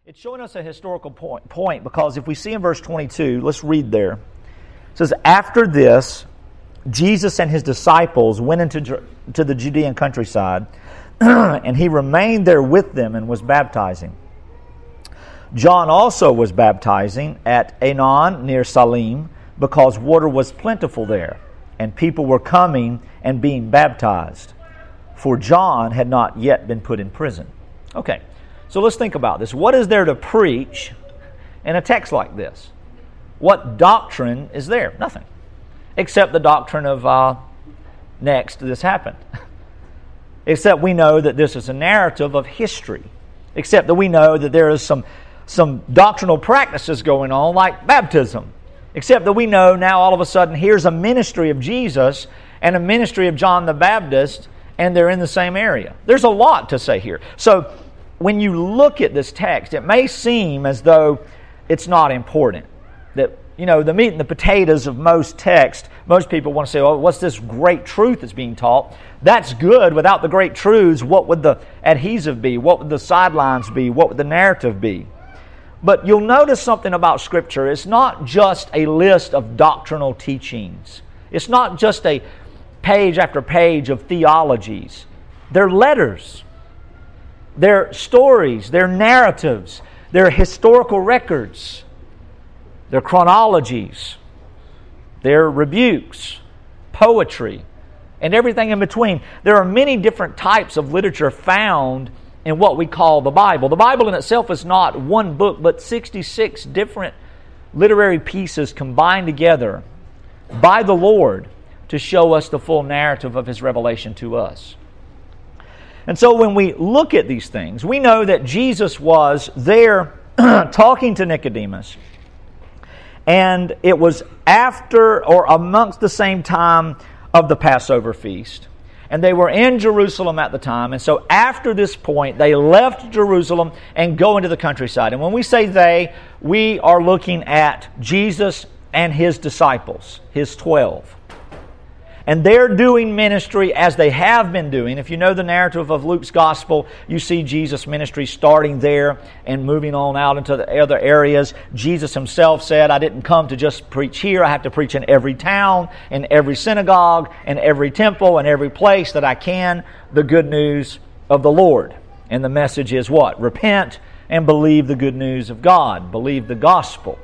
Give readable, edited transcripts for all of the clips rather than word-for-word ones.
It's showing us a historical point because if we see in verse 22, let's read there. It says, after this, Jesus and his disciples went into the Judean countryside, and he remained there with them and was baptizing. John also was baptizing at Aenon near Salim, because water was plentiful there, and people were coming and being baptized, for John had not yet been put in prison. Okay, so let's think about this. What is there to preach in a text like this? What doctrine is there? Nothing. Except the doctrine of next this happened. Except we know that this is a narrative of history. Except that we know that there is some doctrinal practices going on like baptism. Except that we know now all of a sudden here's a ministry of Jesus and a ministry of John the Baptist, and they're in the same area. There's a lot to say here. So when you look at this text, it may seem as though it's not important. That, you know, the meat and the potatoes of most text, most people want to say, oh, what's this great truth that's being taught? That's good. Without the great truths, what would the adhesive be? What would the sidelines be? What would the narrative be? But you'll notice something about Scripture. It's not just a list of doctrinal teachings. It's not just a page after page of theologies. They're letters. They're stories. They're narratives. They're historical records. They're chronologies. They're rebukes, poetry, and everything in between. There are many different types of literature found in what we call the Bible. The Bible in itself is not one book, but 66 different literary pieces combined together by the Lord to show us the full narrative of His revelation to us. And so when we look at these things, we know that Jesus was there talking to Nicodemus, and it was after or amongst the same time of the Passover feast. And they were in Jerusalem at the time. And so after this point, they left Jerusalem and go into the countryside. And when we say they, we are looking at Jesus and His disciples, His 12. And they're doing ministry as they have been doing. If you know the narrative of Luke's Gospel, you see Jesus' ministry starting there and moving on out into the other areas. Jesus Himself said, I didn't come to just preach here. I have to preach in every town, in every synagogue, in every temple, in every place that I can, the good news of the Lord. And the message is what? Repent and believe the good news of God. Believe the gospel.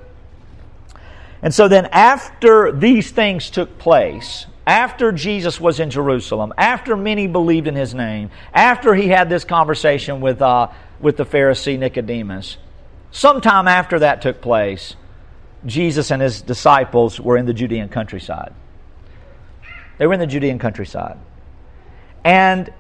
And so then after these things took place, after Jesus was in Jerusalem, after many believed in His name, after He had this conversation with the Pharisee Nicodemus, sometime after that took place, Jesus and His disciples were in the Judean countryside. They were in the Judean countryside. And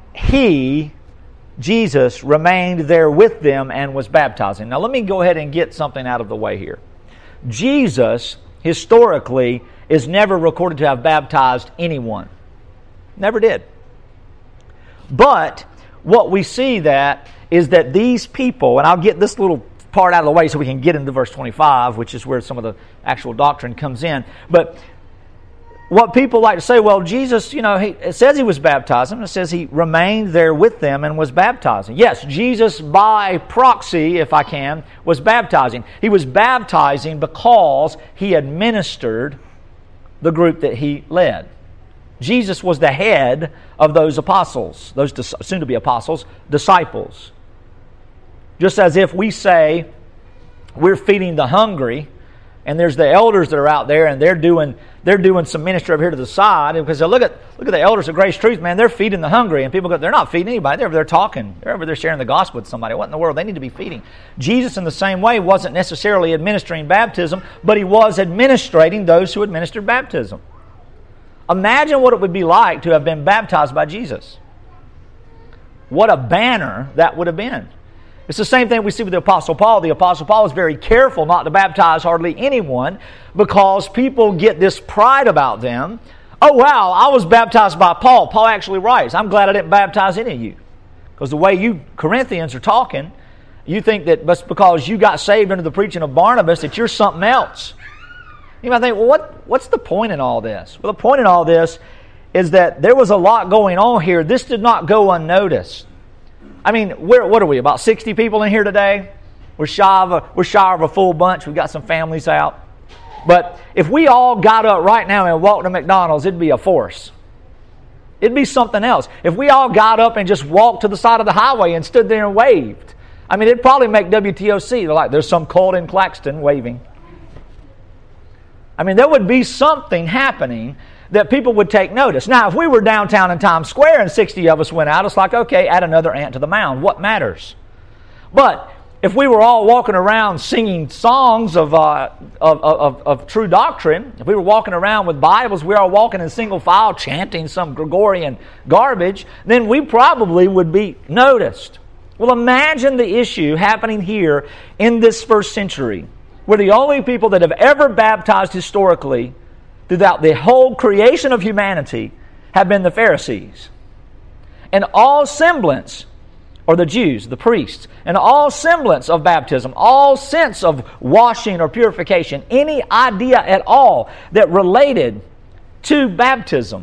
Jesus, remained there with them and was baptizing. Now let me go ahead and get something out of the way here. Jesus, historically, is never recorded to have baptized anyone. Never did. But what we see is that these people, and I'll get this little part out of the way so we can get into verse 25, which is where some of the actual doctrine comes in. But what people like to say, well, Jesus, it says He was baptizing. It says He remained there with them and was baptizing. Yes, Jesus, by proxy, if I can, was baptizing. He was baptizing because He administered the group that He led. Jesus was the head of those apostles, those soon-to-be apostles, disciples. Just as if we say we're feeding the hungry, and there's the elders that are out there, and they're doing some ministry over here to the side, because look at the elders of Grace Truth, man, they're feeding the hungry, and people go, they're not feeding anybody, they're talking, they're over there sharing the gospel with somebody. What in the world? They need to be feeding. Jesus, in the same way, wasn't necessarily administering baptism, but He was administrating those who administered baptism. Imagine what it would be like to have been baptized by Jesus. What a banner that would have been. It's the same thing we see with the Apostle Paul. The Apostle Paul is very careful not to baptize hardly anyone because people get this pride about them. Oh, wow, I was baptized by Paul. Paul actually writes, I'm glad I didn't baptize any of you. Because the way you Corinthians are talking, you think that just because you got saved under the preaching of Barnabas that you're something else. You might think, well, what's the point in all this? Well, the point in all this is that there was a lot going on here. This did not go unnoticed. I mean, what are we, about 60 people in here today? We're shy of a full bunch. We've got some families out. But if we all got up right now and walked to McDonald's, it'd be a force. It'd be something else. If we all got up and just walked to the side of the highway and stood there and waved, I mean, it'd probably make WTOC. They're like, there's some cult in Claxton waving. I mean, there would be something happening that people would take notice. Now, if we were downtown in Times Square and 60 of us went out, it's like, okay, add another ant to the mound. What matters? But if we were all walking around singing songs of true doctrine, if we were walking around with Bibles, we were all walking in single file chanting some Gregorian garbage, then we probably would be noticed. Well, imagine the issue happening here in this first century, where the only people that have ever baptized historically throughout the whole creation of humanity have been the Pharisees. And all semblance, or the Jews, the priests, and all semblance of baptism, all sense of washing or purification, any idea at all that related to baptism,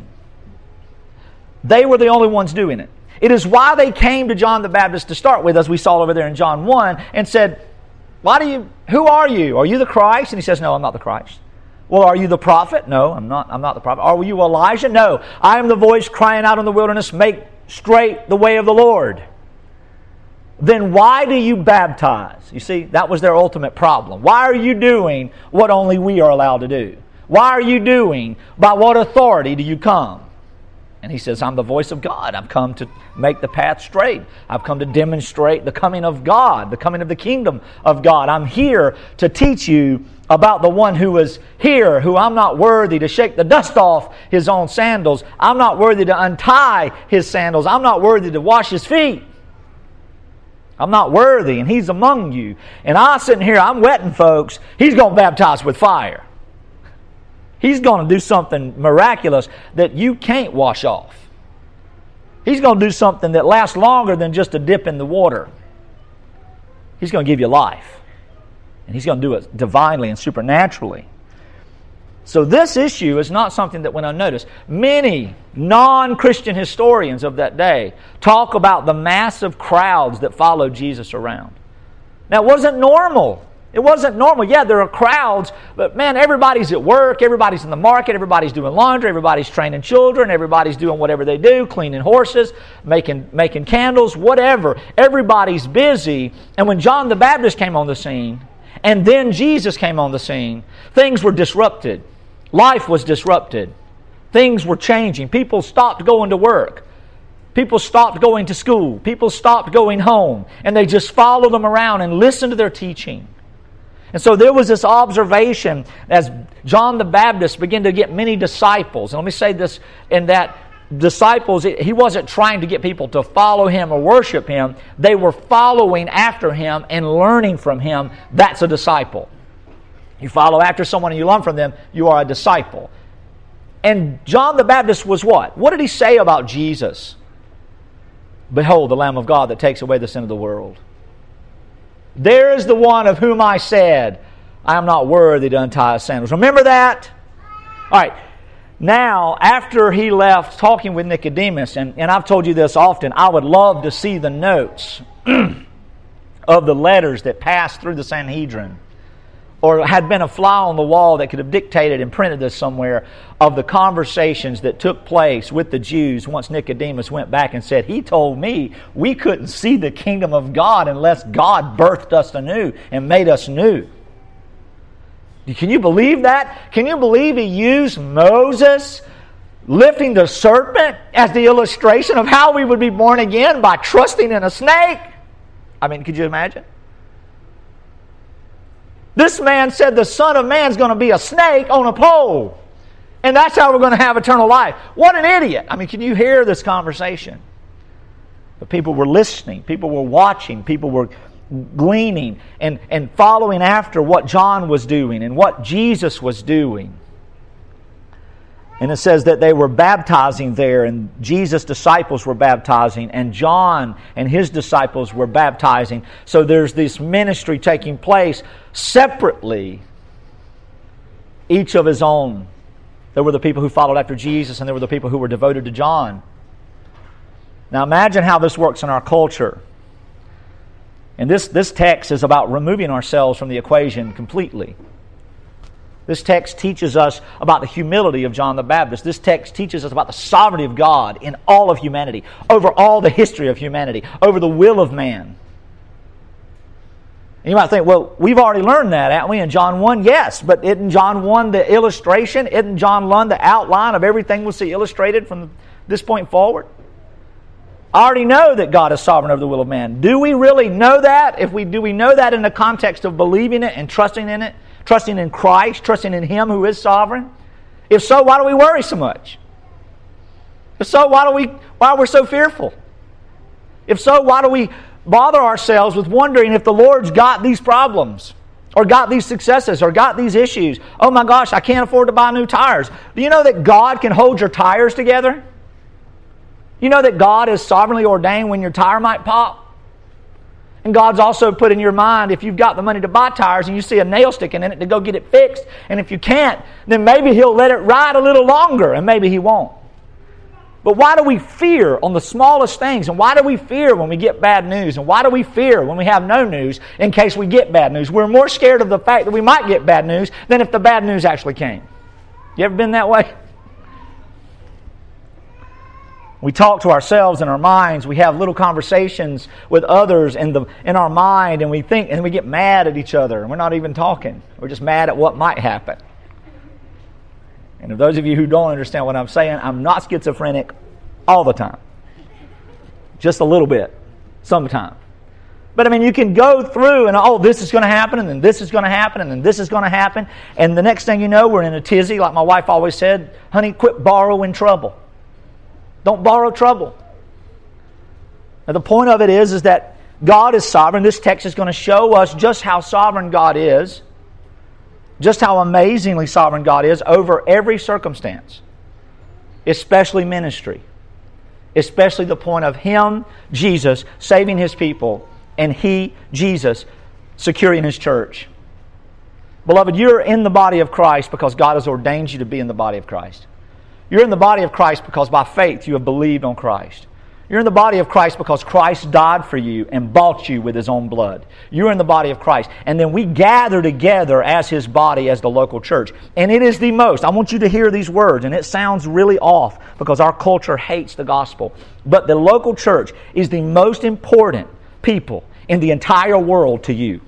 they were the only ones doing it. It is why they came to John the Baptist to start with, as we saw over there in John 1, and said, who are you? Are you the Christ? And he says, no, I'm not the Christ. Well, are you the prophet? No, I'm not the prophet. Are you Elijah? No, I am the voice crying out in the wilderness, make straight the way of the Lord. Then why do you baptize? You see, that was their ultimate problem. Why are you doing what only we are allowed to do? Why are you doing, by what authority do you come? And he says, I'm the voice of God. I've come to make the path straight. I've come to demonstrate the coming of God, the coming of the kingdom of God. I'm here to teach you about the one who is here, who I'm not worthy to shake the dust off his own sandals. I'm not worthy to untie his sandals. I'm not worthy to wash his feet. I'm not worthy, and he's among you. And I'm sitting here, I'm wetting folks. He's going to baptize with fire. He's going to do something miraculous that you can't wash off. He's going to do something that lasts longer than just a dip in the water. He's going to give you life. And he's going to do it divinely and supernaturally. So this issue is not something that went unnoticed. Many non-Christian historians of that day talk about the massive crowds that followed Jesus around. Now, it wasn't normal. It wasn't normal. Yeah, there are crowds, but man, everybody's at work, everybody's in the market, everybody's doing laundry, everybody's training children, everybody's doing whatever they do, cleaning horses, making candles, whatever. Everybody's busy. And when John the Baptist came on the scene, and then Jesus came on the scene, things were disrupted. Life was disrupted. Things were changing. People stopped going to work. People stopped going to school. People stopped going home. And they just followed them around and listened to their teaching. And so there was this observation as John the Baptist began to get many disciples. And let me say this, in that disciples, he wasn't trying to get people to follow him or worship him. They were following after him and learning from him. That's a disciple. You follow after someone and you learn from them, you are a disciple. And John the Baptist was what? What did he say about Jesus? Behold, the Lamb of God that takes away the sin of the world. There is the one of whom I said, I am not worthy to untie his sandals. Remember that? All right. Now, after he left talking with Nicodemus, and I've told you this often, I would love to see the notes of the letters that passed through the Sanhedrin, or had been a fly on the wall that could have dictated and printed this somewhere, of the conversations that took place with the Jews once Nicodemus went back and said, he told me we couldn't see the kingdom of God unless God birthed us anew and made us new. Can you believe that? Can you believe he used Moses lifting the serpent as the illustration of how we would be born again by trusting in a snake? I mean, could you imagine? This man said the Son of Man is going to be a snake on a pole. And that's how we're going to have eternal life. What an idiot. I mean, can you hear this conversation? But people were listening. People were watching. People were gleaning and following after what John was doing and what Jesus was doing. And it says that they were baptizing there, and Jesus' disciples were baptizing, and John and his disciples were baptizing. So there's this ministry taking place separately, each of his own. There were the people who followed after Jesus, and there were the people who were devoted to John. Now imagine how this works in our culture. And this text is about removing ourselves from the equation completely. This text teaches us about the humility of John the Baptist. This text teaches us about the sovereignty of God in all of humanity, over all the history of humanity, over the will of man. And you might think, well, we've already learned that, haven't we, in John 1? Yes, but isn't John 1 the illustration? Isn't John 1 the outline of everything we'll see illustrated from this point forward? I already know that God is sovereign over the will of man. Do we really know that? Do we know that in the context of believing it and trusting in it? Trusting in Christ, trusting in Him who is sovereign? If so, why do we worry so much? If so, why are we so fearful? If so, why do we bother ourselves with wondering if the Lord's got these problems, or got these successes, or got these issues? Oh my gosh, I can't afford to buy new tires. Do you know that God can hold your tires together? You know that God is sovereignly ordained when your tire might pop? And God's also put in your mind, if you've got the money to buy tires and you see a nail sticking in it, to go get it fixed. And if you can't, then maybe He'll let it ride a little longer, and maybe He won't. But why do we fear on the smallest things? And why do we fear when we get bad news? And why do we fear when we have no news in case we get bad news? We're more scared of the fact that we might get bad news than if the bad news actually came. You ever been that way? We talk to ourselves in our minds. We have little conversations with others in our mind, and we think, and we get mad at each other. And we're not even talking. We're just mad at what might happen. And if those of you who don't understand what I'm saying, I'm not schizophrenic all the time. Just a little bit, sometimes. But I mean, you can go through and, oh, this is going to happen, and then this is going to happen, and then this is going to happen. And the next thing you know, we're in a tizzy. Like my wife always said, honey, quit borrowing trouble. Don't borrow trouble. Now, the point of it is that God is sovereign. This text is going to show us just how sovereign God is, just how amazingly sovereign God is over every circumstance, especially ministry, especially the point of Him, Jesus, saving His people, and He, Jesus, securing His church. Beloved, you're in the body of Christ because God has ordained you to be in the body of Christ. You're in the body of Christ because by faith you have believed on Christ. You're in the body of Christ because Christ died for you and bought you with His own blood. You're in the body of Christ. And then we gather together as His body, as the local church. And it is the most, I want you to hear these words, and it sounds really off because our culture hates the gospel. But the local church is the most important people in the entire world to you.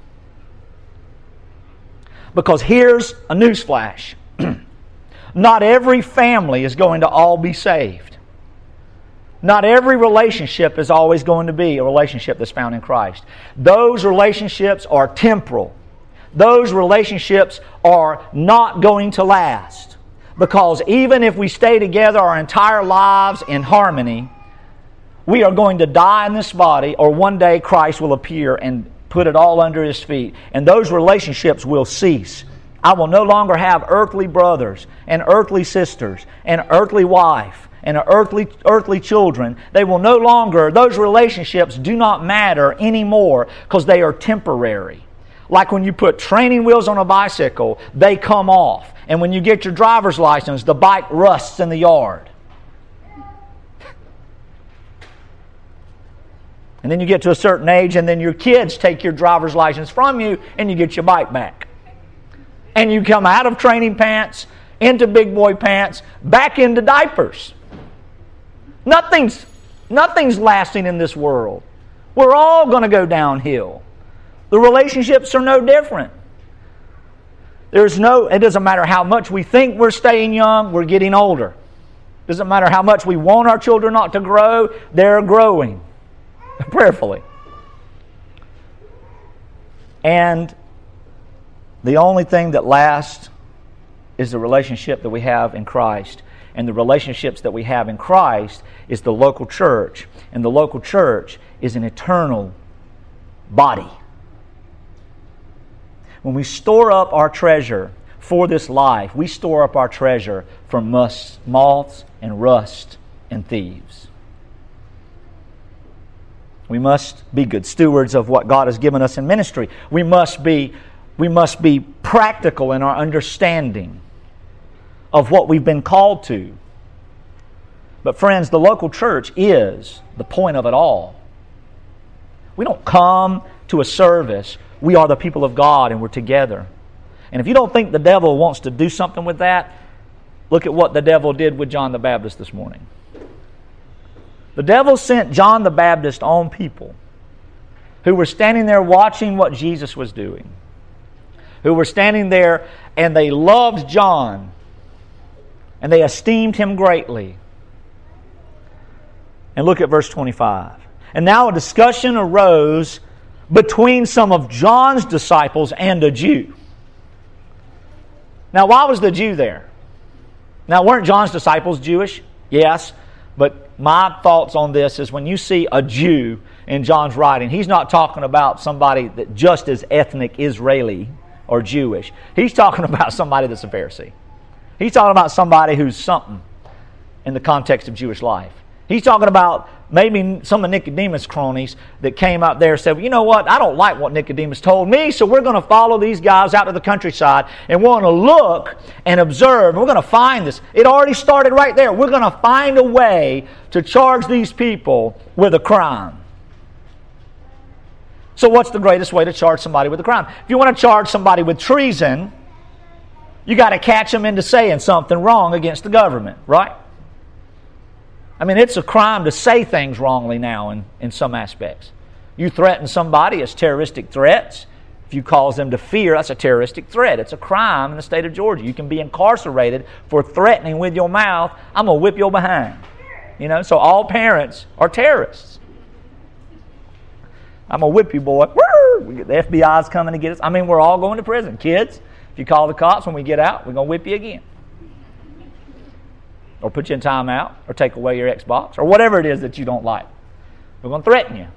Because here's a newsflash. Not every family is going to all be saved. Not every relationship is always going to be a relationship that's found in Christ. Those relationships are temporal. Those relationships are not going to last. Because even if we stay together our entire lives in harmony, we are going to die in this body, or one day Christ will appear and put it all under His feet. And those relationships will cease. I will no longer have earthly brothers and earthly sisters and earthly wife and earthly children. They will no longer, those relationships do not matter anymore because they are temporary. Like when you put training wheels on a bicycle, they come off. And when you get your driver's license, the bike rusts in the yard. And then you get to a certain age, and then your kids take your driver's license from you, and you get your bike back. And you come out of training pants, into big boy pants, back into diapers. Nothing's lasting in this world. We're all going to go downhill. The relationships are no different. It doesn't matter how much we think we're staying young, we're getting older. It doesn't matter how much we want our children not to grow, they're growing. Prayerfully. And the only thing that lasts is the relationship that we have in Christ. And the relationships that we have in Christ is the local church. And the local church is an eternal body. When we store up our treasure for this life, we store up our treasure from moths and rust and thieves. We must be good stewards of what God has given us in ministry. We must be practical in our understanding of what we've been called to. But friends, the local church is the point of it all. We don't come to a service, we are the people of God and we're together. And if you don't think the devil wants to do something with that, look at what the devil did with John the Baptist this morning. The devil sent John the Baptist on people who were standing there watching what Jesus was doing, who were standing there and they loved John and they esteemed him greatly. And look at verse 25. And now a discussion arose between some of John's disciples and a Jew. Now, why was the Jew there? Now, weren't John's disciples Jewish? Yes. But my thoughts on this is when you see a Jew in John's writing, he's not talking about somebody that just is ethnic Israeli or Jewish. He's talking about somebody that's a Pharisee. He's talking about somebody who's something in the context of Jewish life. He's talking about maybe some of Nicodemus' cronies that came up there and said, well, you know what, I don't like what Nicodemus told me, so we're going to follow these guys out to the countryside and we're going to look and observe. And we're going to find this. It already started right there. We're going to find a way to charge these people with a crime. So what's the greatest way to charge somebody with a crime? If you want to charge somebody with treason, you got to catch them into saying something wrong against the government, right? I mean, it's a crime to say things wrongly now in some aspects. You threaten somebody, it's terroristic threats. If you cause them to fear, that's a terroristic threat. It's a crime in the state of Georgia. You can be incarcerated for threatening with your mouth, I'm going to whip your behind. You know, so all parents are terrorists. I'm going to whip you, boy. Woo! The FBI's coming to get us. I mean, we're all going to prison. Kids, if you call the cops when we get out, we're going to whip you again. Or put you in timeout, or take away your Xbox, or whatever it is that you don't like. We're going to threaten you.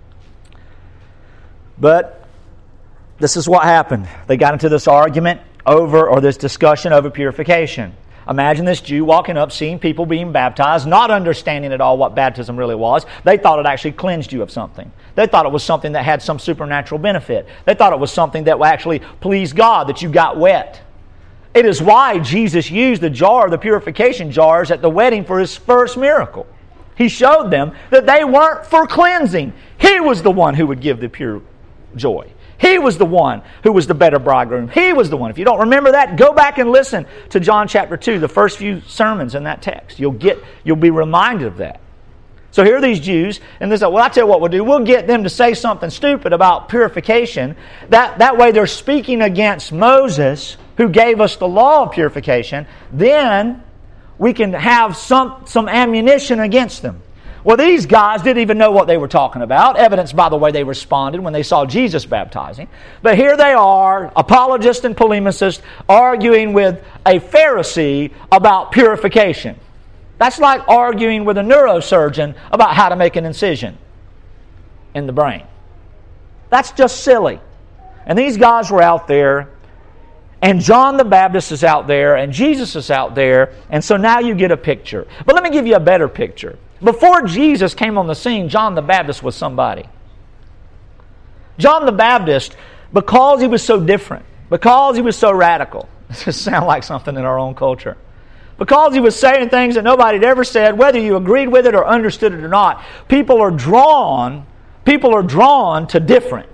But this is what happened. They got into this argument over, or this discussion over purification. Imagine this Jew walking up, seeing people being baptized, not understanding at all what baptism really was. They thought it actually cleansed you of something. They thought it was something that had some supernatural benefit. They thought it was something that would actually please God, that you got wet. It is why Jesus used the purification jars at the wedding for His first miracle. He showed them that they weren't for cleansing. He was the one who would give the pure joy. He was the one who was the better bridegroom. He was the one. If you don't remember that, go back and listen to John chapter 2, the first few sermons in that text. You'll be reminded of that. So here are these Jews, and they say, well, I tell you what we'll do. We'll get them to say something stupid about purification. That way they're speaking against Moses, who gave us the law of purification. Then we can have some ammunition against them. Well, these guys didn't even know what they were talking about, evidenced by the way they responded when they saw Jesus baptizing. But here they are, apologists and polemicists, arguing with a Pharisee about purification. That's like arguing with a neurosurgeon about how to make an incision in the brain. That's just silly. And these guys were out there, and John the Baptist is out there, and Jesus is out there, and so now you get a picture. But let me give you a better picture. Before Jesus came on the scene, John the Baptist was somebody. John the Baptist, because he was so different, because he was so radical, this just sounds like something in our own culture, because he was saying things that nobody had ever said, whether you agreed with it or understood it or not, people are drawn to different.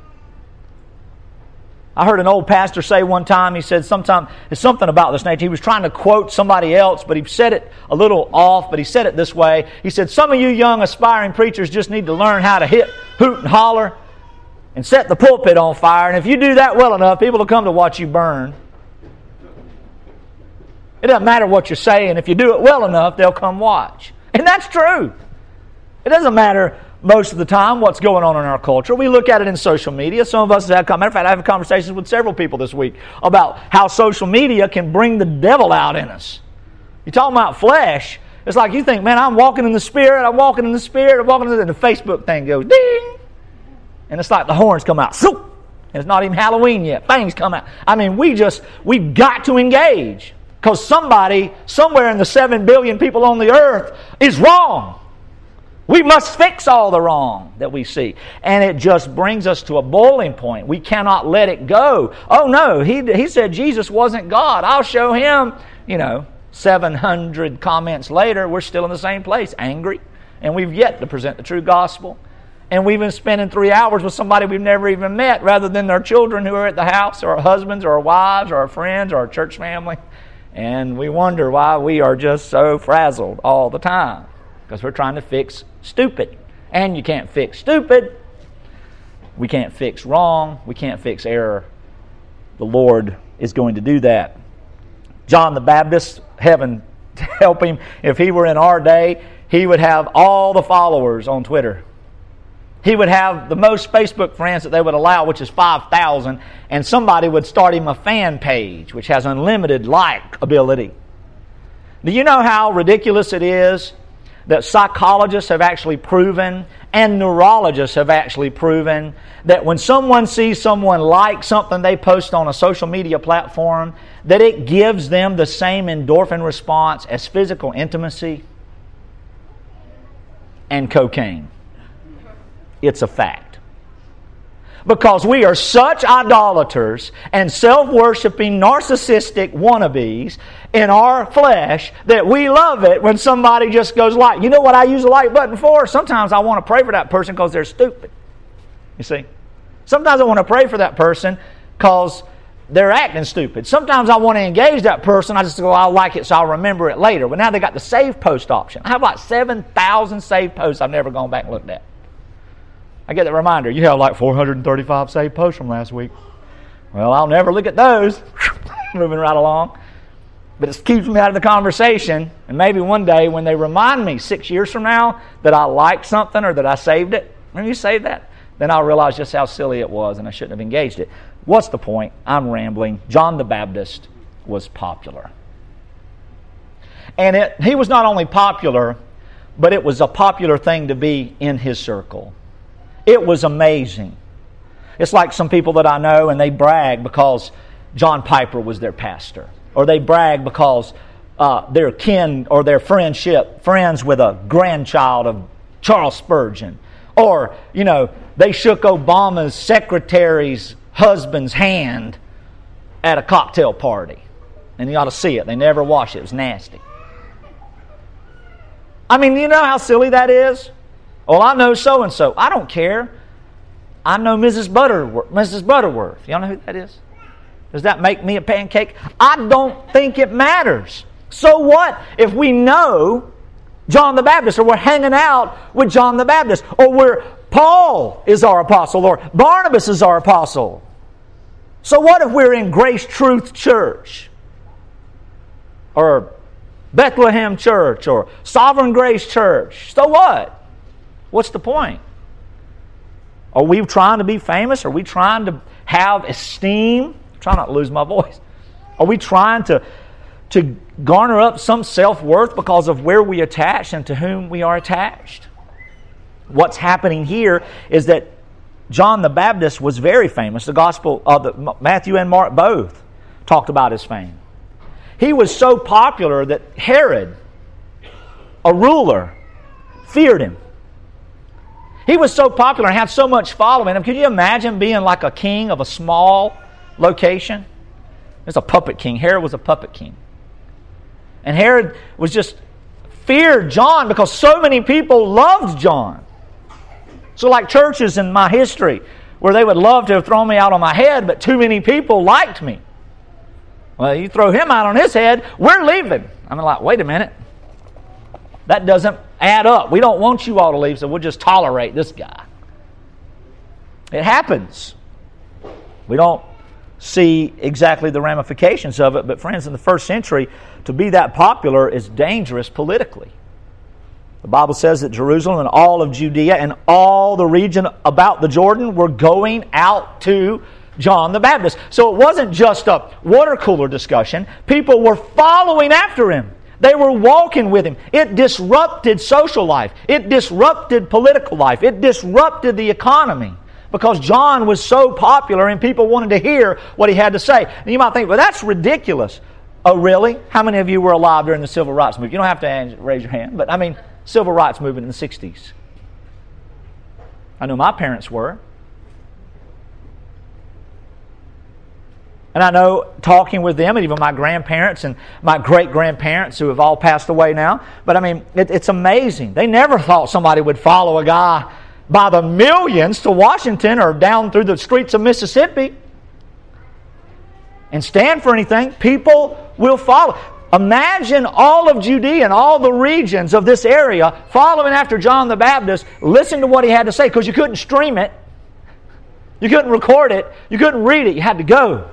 I heard an old pastor say one time, he said it's something about this nature. He was trying to quote somebody else, but he said it a little off, but he said it this way. He said, some of you young aspiring preachers just need to learn how to hoot and holler and set the pulpit on fire. And if you do that well enough, people will come to watch you burn. It doesn't matter what you're saying. If you do it well enough, they'll come watch. And that's true. It doesn't matter most of the time what's going on in our culture. We look at it in social media. Some of us have matter of fact, I have conversations with several people this week about how social media can bring the devil out in us. You're talking about flesh. It's like you think, man, I'm walking in the Spirit, and the Facebook thing goes ding. And it's like the horns come out. Zoop! And it's not even Halloween yet. Bangs come out. I mean, we've got to engage. Because somebody, somewhere in the 7 billion people on the earth is wrong. We must fix all the wrong that we see. And it just brings us to a boiling point. We cannot let it go. Oh no, he said Jesus wasn't God. I'll show him. 700 comments later, we're still in the same place, angry. And we've yet to present the true gospel. and we've been spending 3 hours with somebody we've never even met rather than their children who are at the house, or our husbands, or our wives, or our friends, or our church family. And we wonder why we are just so frazzled all the time, because we're trying to fix stupid. And you can't fix stupid. We can't fix wrong. We can't fix error. The Lord is going to do that. John the Baptist, heaven to help him, if he were in our day, he would have all the followers on Twitter. He would have the most Facebook friends that they would allow, which is 5,000, and somebody would start him a fan page, which has unlimited like ability. Do you know how ridiculous it is that psychologists have actually proven, and neurologists have actually proven, that when someone sees someone like something they post on a social media platform, that it gives them the same endorphin response as physical intimacy and cocaine? It's a fact. Because we are such idolaters and self-worshiping, narcissistic wannabes in our flesh that we love it when somebody just goes like. You know what I use the like button for? Sometimes I want to pray for that person because they're stupid. You see? Sometimes I want to pray for that person because they're acting stupid. Sometimes I want to engage that person. I just go, I'll like it so I'll remember it later. But now they got the save post option. I have like 7,000 save posts I've never gone back and looked at. I get the reminder, you have like 435 saved posts from last week. Well, I'll never look at those. Moving right along. But it keeps me out of the conversation. And maybe one day when they remind me 6 years from now that I liked something or that I saved it, when you save that, then I'll realize just how silly it was and I shouldn't have engaged it. What's the point? I'm rambling. John the Baptist was popular. And he was not only popular, but it was a popular thing to be in his circle. It was amazing. It's like some people that I know and they brag because John Piper was their pastor. Or they brag because they're kin or their friends with a grandchild of Charles Spurgeon. Or, you know, they shook Obama's secretary's husband's hand at a cocktail party. And you ought to see it. They never wash it. It was nasty. I mean, you know how silly that is? Well, I know so-and-so. I don't care. I know Mrs. Butterworth. Y'all know who that is? Does that make me a pancake? I don't think it matters. So what if we know John the Baptist, or we're hanging out with John the Baptist, or Paul is our apostle, or Barnabas is our apostle? So what if we're in Grace Truth Church, or Bethlehem Church, or Sovereign Grace Church? So what? What's the point? Are we trying to be famous? Are we trying to have esteem? Try not to lose my voice. Are we trying to garner up some self-worth because of where we attach and to whom we are attached? What's happening here is that John the Baptist was very famous. The Gospel of Matthew and Mark both talked about his fame. He was so popular that Herod, a ruler, feared him. He was so popular and had so much following him. Could you imagine being like a king of a small location? There's a puppet king. Herod was a puppet king. And Herod was just feared John because so many people loved John. So like churches in my history where they would love to have thrown me out on my head, but too many people liked me. Well, you throw him out on his head, we're leaving. I'm like, wait a minute. That doesn't add up. We don't want you all to leave, so we'll just tolerate this guy. It happens. We don't see exactly the ramifications of it, but friends, in the first century, to be that popular is dangerous politically. The Bible says that Jerusalem and all of Judea and all the region about the Jordan were going out to John the Baptist. So it wasn't just a water cooler discussion. People were following after him. They were walking with him. It disrupted social life. It disrupted political life. It disrupted the economy because John was so popular and people wanted to hear what he had to say. And you might think, well, that's ridiculous. Oh, really? How many of you were alive during the Civil Rights Movement? You don't have to raise your hand, but I mean, Civil Rights Movement in the 60s. I know my parents were. And I know talking with them, and even my grandparents and my great-grandparents who have all passed away now. But I mean, it's amazing. They never thought somebody would follow a guy by the millions to Washington or down through the streets of Mississippi and stand for anything, people will follow. Imagine all of Judea and all the regions of this area following after John the Baptist, listen to what he had to say, because you couldn't stream it, you couldn't record it, you couldn't read it, you had to go.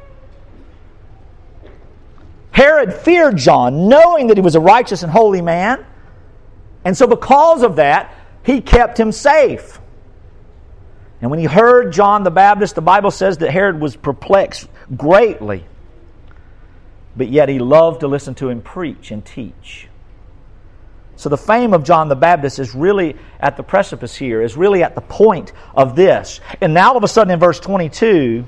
Herod feared John, knowing that he was a righteous and holy man, and so because of that, he kept him safe. And when he heard John the Baptist, the Bible says that Herod was perplexed greatly. But yet he loved to listen to him preach and teach. So the fame of John the Baptist is really at the precipice here, is really at the point of this. And now all of a sudden in verse 25,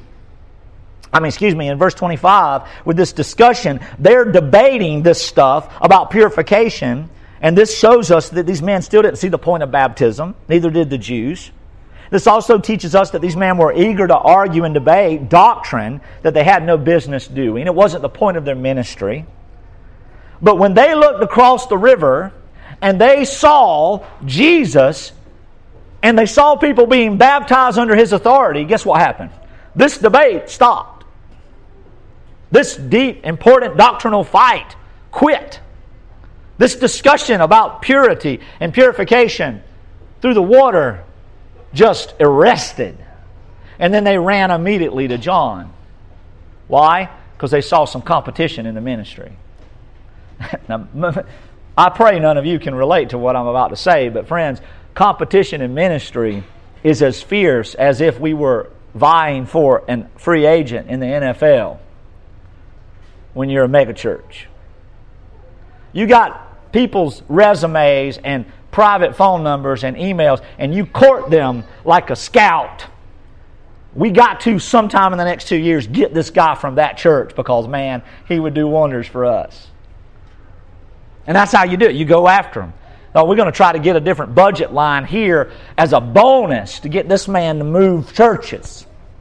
with this discussion, they're debating this stuff about purification. And this shows us that these men still didn't see the point of baptism. Neither did the Jews. This also teaches us that these men were eager to argue and debate doctrine that they had no business doing. It wasn't the point of their ministry. But when they looked across the river and they saw Jesus and they saw people being baptized under His authority, guess what happened? This debate stopped. This deep, important doctrinal fight quit. This discussion about purity and purification through the water just arrested. And then they ran immediately to John. Why? Because they saw some competition in the ministry. Now, I pray none of you can relate to what I'm about to say, but friends, competition in ministry is as fierce as if we were vying for a free agent in the NFL when you're a megachurch. You got people's resumes and private phone numbers and emails, and you court them like a scout. We got to sometime in the next 2 years get this guy from that church because, man, he would do wonders for us. And that's how you do it. You go after him. Oh, we're going to try to get a different budget line here as a bonus to get this man to move churches.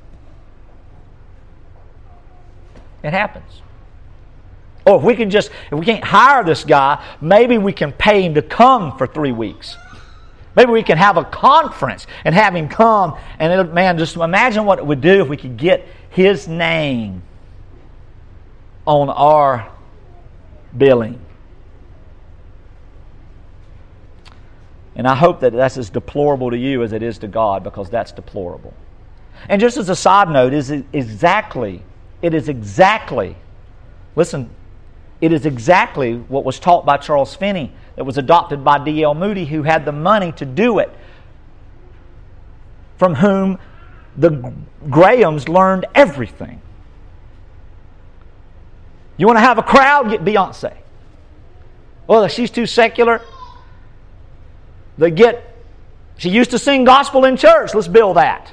It happens. Or if we can't hire this guy, maybe we can pay him to come for 3 weeks. Maybe we can have a conference and have him come. And just imagine what it would do if we could get his name on our billing. And I hope that that's as deplorable to you as it is to God, because that's deplorable. And just as a side note, it is exactly, listen, it is exactly what was taught by Charles Finney, that was adopted by D.L. Moody, who had the money to do it, from whom the Grahams learned everything. You want to have a crowd? Get Beyonce. Well, she's too secular. She used to sing gospel in church. Let's build that.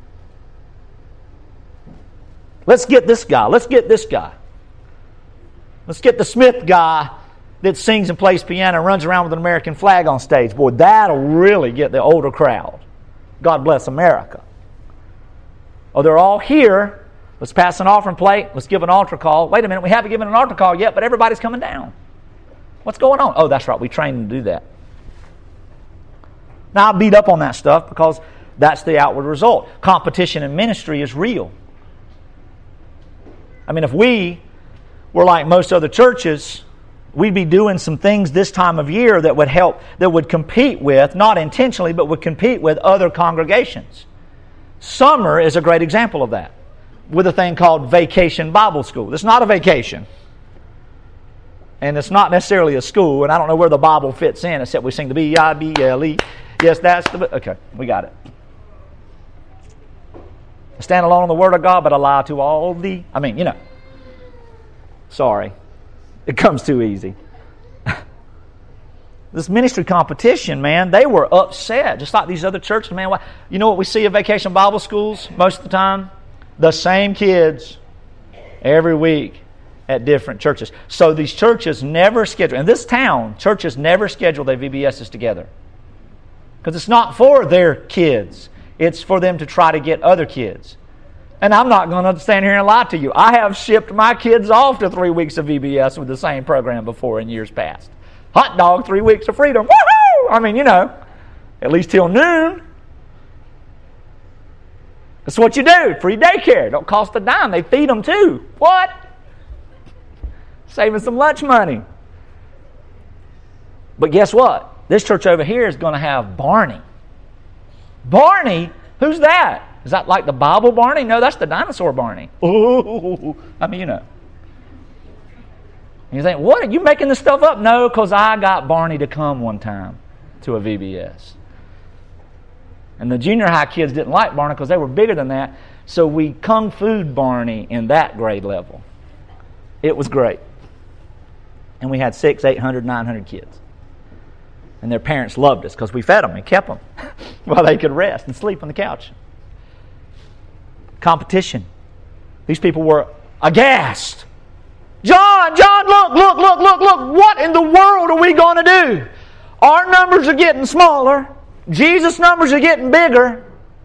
Let's get this guy. Let's get this guy. Let's get the Smith guy that sings and plays piano and runs around with an American flag on stage. Boy, that'll really get the older crowd. God bless America. Oh, they're all here. Let's pass an offering plate. Let's give an altar call. Wait a minute, we haven't given an altar call yet, but everybody's coming down. What's going on? Oh, that's right, we trained them to do that. Now, I beat up on that stuff because that's the outward result. Competition in ministry is real. I mean, if we were like most other churches, we'd be doing some things this time of year that would help, that would compete with, not intentionally, but would compete with other congregations. Summer is a great example of that, with a thing called Vacation Bible School. It's not a vacation. And it's not necessarily a school, and I don't know where the Bible fits in, except we sing the B-I-B-L-E. Yes, that's the... Okay, we got it. I stand alone on the Word of God, but I lie to all the... Sorry. It comes too easy. This ministry competition, man, they were upset, just like these other churches, man. You know what we see at Vacation Bible Schools most of the time? The same kids every week at different churches. So these churches never schedule, in this town, churches never schedule their VBSs together. Because it's not for their kids. It's for them to try to get other kids. And I'm not going to stand here and lie to you. I have shipped my kids off to 3 weeks of VBS with the same program before in years past. Hot dog, 3 weeks of freedom. Woohoo! At least till noon. That's what you do. Free daycare. Don't cost a dime. They feed them too. What? Saving some lunch money. But guess what? This church over here is going to have Barney. Barney? Who's that? Is that like the Bible Barney? No, that's the dinosaur Barney. Ooh. I mean, you know. You think, what? Are you making this stuff up? No, because I got Barney to come one time to a VBS. And the junior high kids didn't like Barney because they were bigger than that. So we kung fu'd Barney in that grade level. It was great. And we had 600, 800, 900 kids. And their parents loved us because we fed them and kept them while they could rest and sleep on the couch. Competition. These people were aghast. John, look. What in the world are we going to do? Our numbers are getting smaller. Jesus' numbers are getting bigger.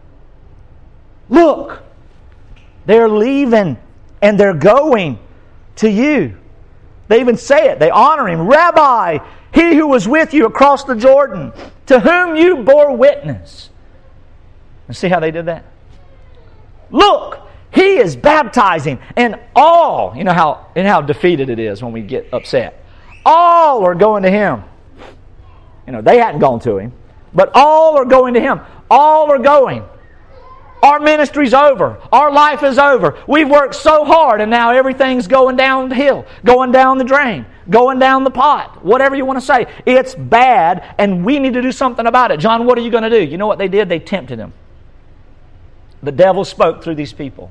Look, they're leaving and they're going to you. They even say it. They honor him. Rabbi, he who was with you across the Jordan, to whom you bore witness. And see how they did that? Look, he is baptizing, and all, you know how defeated it is when we get upset. All are going to him. You know, they hadn't gone to him, but all are going to him. All are going. Our ministry's over. Our life is over. We've worked so hard, and now everything's going down the hill, going down the drain, going down the pot, whatever you want to say. It's bad, and we need to do something about it. John, what are you going to do? You know what they did? They tempted him. The devil spoke through these people.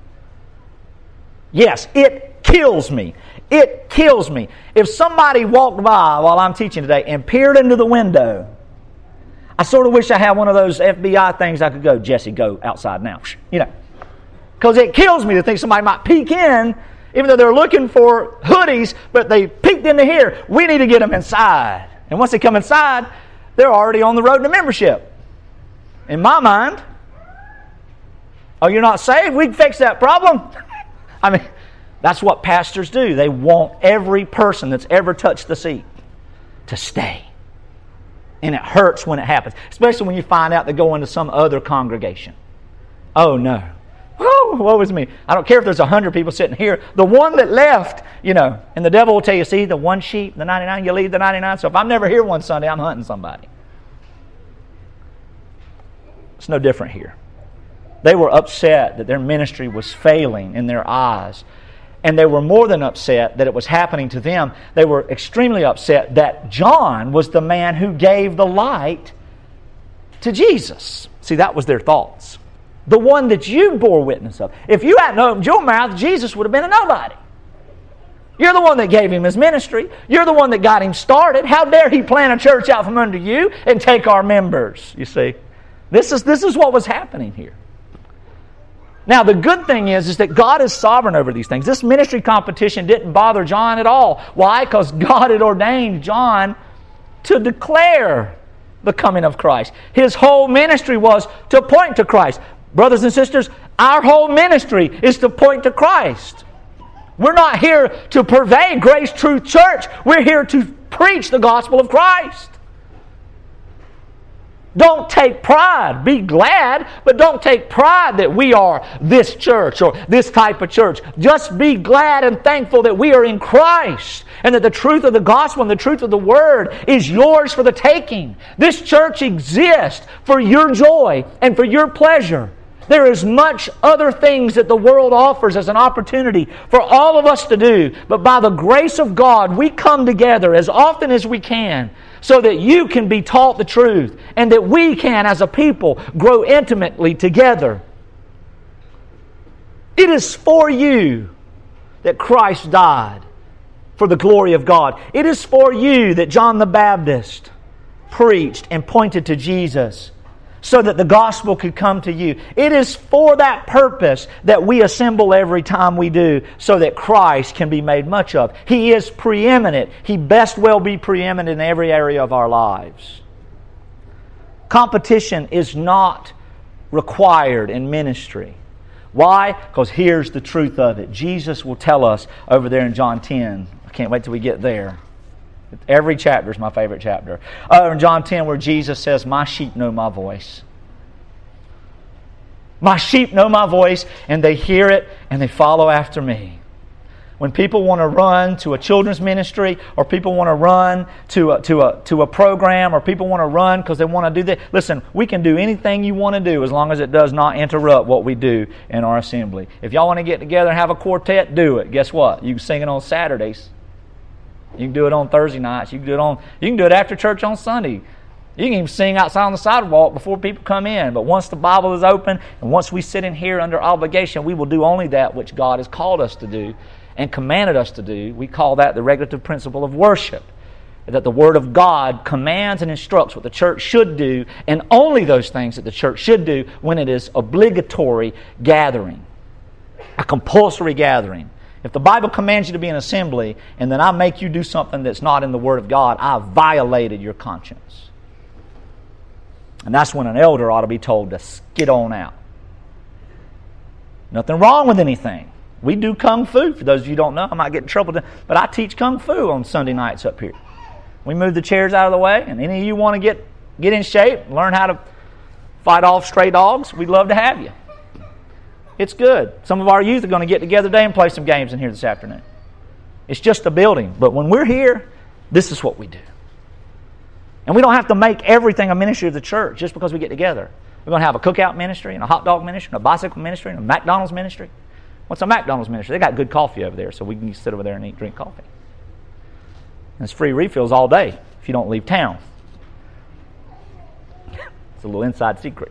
Yes, it kills me. It kills me. If somebody walked by while I'm teaching today and peered into the window, I sort of wish I had one of those FBI things I could go, Jesse, go outside now. You know. Because it kills me to think somebody might peek in, even though they're looking for hoodies, but they peeked into here. We need to get them inside. And once they come inside, they're already on the road to membership. In my mind, oh, you're not saved? We can fix that problem. I mean, that's what pastors do. They want every person that's ever touched the seat to stay. And it hurts when it happens, especially when you find out they go into some other congregation. Oh, no. Oh, woe is me. I don't care if there's 100 people sitting here. The one that left, you know, and the devil will tell you, see, the one sheep, the 99, you leave the 99. So if I'm never here one Sunday, I'm hunting somebody. It's no different here. They were upset that their ministry was failing in their eyes. And they were more than upset that it was happening to them. They were extremely upset that John was the man who gave the light to Jesus. See, that was their thoughts. The one that you bore witness of. If you hadn't opened your mouth, Jesus would have been a nobody. You're the one that gave him his ministry. You're the one that got him started. How dare he plant a church out from under you and take our members, you see. This is what was happening here. Now, the good thing is that God is sovereign over these things. This ministry competition didn't bother John at all. Why? Because God had ordained John to declare the coming of Christ. His whole ministry was to point to Christ. Brothers and sisters, our whole ministry is to point to Christ. We're not here to purvey Grace Truth Church. We're here to preach the gospel of Christ. Don't take pride. Be glad, but don't take pride that we are this church or this type of church. Just be glad and thankful that we are in Christ and that the truth of the gospel and the truth of the Word is yours for the taking. This church exists for your joy and for your pleasure. There is much other things that the world offers as an opportunity for all of us to do. But by the grace of God, we come together as often as we can so that you can be taught the truth and that we can, as a people, grow intimately together. It is for you that Christ died for the glory of God. It is for you that John the Baptist preached and pointed to Jesus so that the gospel could come to you. It is for that purpose that we assemble every time we do, so that Christ can be made much of. He is preeminent. He best well be preeminent in every area of our lives. Competition is not required in ministry. Why? Because here's the truth of it. Jesus will tell us over there in John 10. I can't wait till we get there. Every chapter is my favorite chapter. In John 10 where Jesus says, "My sheep know my voice. My sheep know my voice, and they hear it, and they follow after me. When people want to run to a children's ministry, or people want to run to a program, or people want to run because they want to do that, listen, we can do anything you want to do as long as it does not interrupt what we do in our assembly. If y'all want to get together and have a quartet, do it. Guess what? You can sing it on Saturdays. You can do it on Thursday nights. You can do it after church on Sunday. You can even sing outside on the sidewalk before people come in. But once the Bible is open and once we sit in here under obligation, we will do only that which God has called us to do and commanded us to do. We call that the regulative principle of worship. That the Word of God commands and instructs what the church should do, and only those things that the church should do when it is obligatory gathering, a compulsory gathering. If the Bible commands you to be an assembly, and then I make you do something that's not in the Word of God, I violated your conscience. And that's when an elder ought to be told to skid on out. Nothing wrong with anything. We do Kung Fu. For those of you who don't know, I might get in trouble, but I teach Kung Fu on Sunday nights up here. We move the chairs out of the way, and any of you want to get in shape, learn how to fight off stray dogs, we'd love to have you. It's good. Some of our youth are going to get together today and play some games in here this afternoon. It's just a building. But when we're here, this is what we do. And we don't have to make everything a ministry of the church just because we get together. We're going to have a cookout ministry and a hot dog ministry and a bicycle ministry and a McDonald's ministry. What's a McDonald's ministry? They got good coffee over there, so we can sit over there and drink coffee. And it's free refills all day if you don't leave town. It's a little inside secret.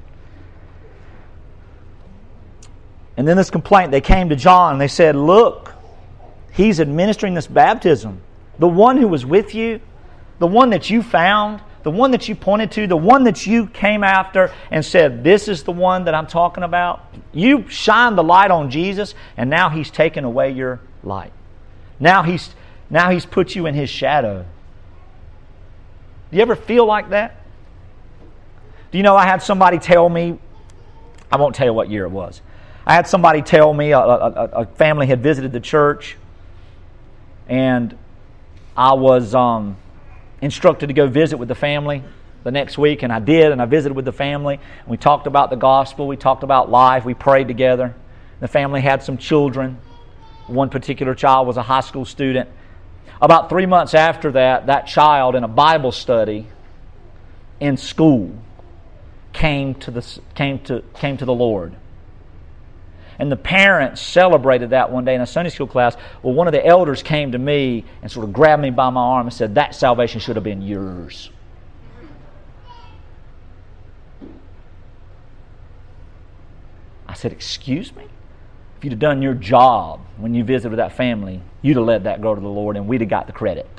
And then this complaint, they came to John and they said, look, he's administering this baptism. The one who was with you, the one that you found, the one that you pointed to, the one that you came after and said, this is the one that I'm talking about. You shined the light on Jesus, and now He's taken away your light. Now He's put you in His shadow. Do you ever feel like that? Do you know I had somebody tell me, I won't tell you what year it was. I had somebody tell me, a family had visited the church, and I was instructed to go visit with the family the next week, and I did, and I visited with the family. And we talked about the gospel, we talked about life, we prayed together. The family had some children. One particular child was a high school student. About 3 months after that, that child in a Bible study in school came to the Lord. And the parents celebrated that one day in a Sunday school class. Well, one of the elders came to me and sort of grabbed me by my arm and said, that salvation should have been yours. I said, excuse me? If you'd have done your job when you visited with that family, you'd have led that girl to the Lord and we'd have got the credit.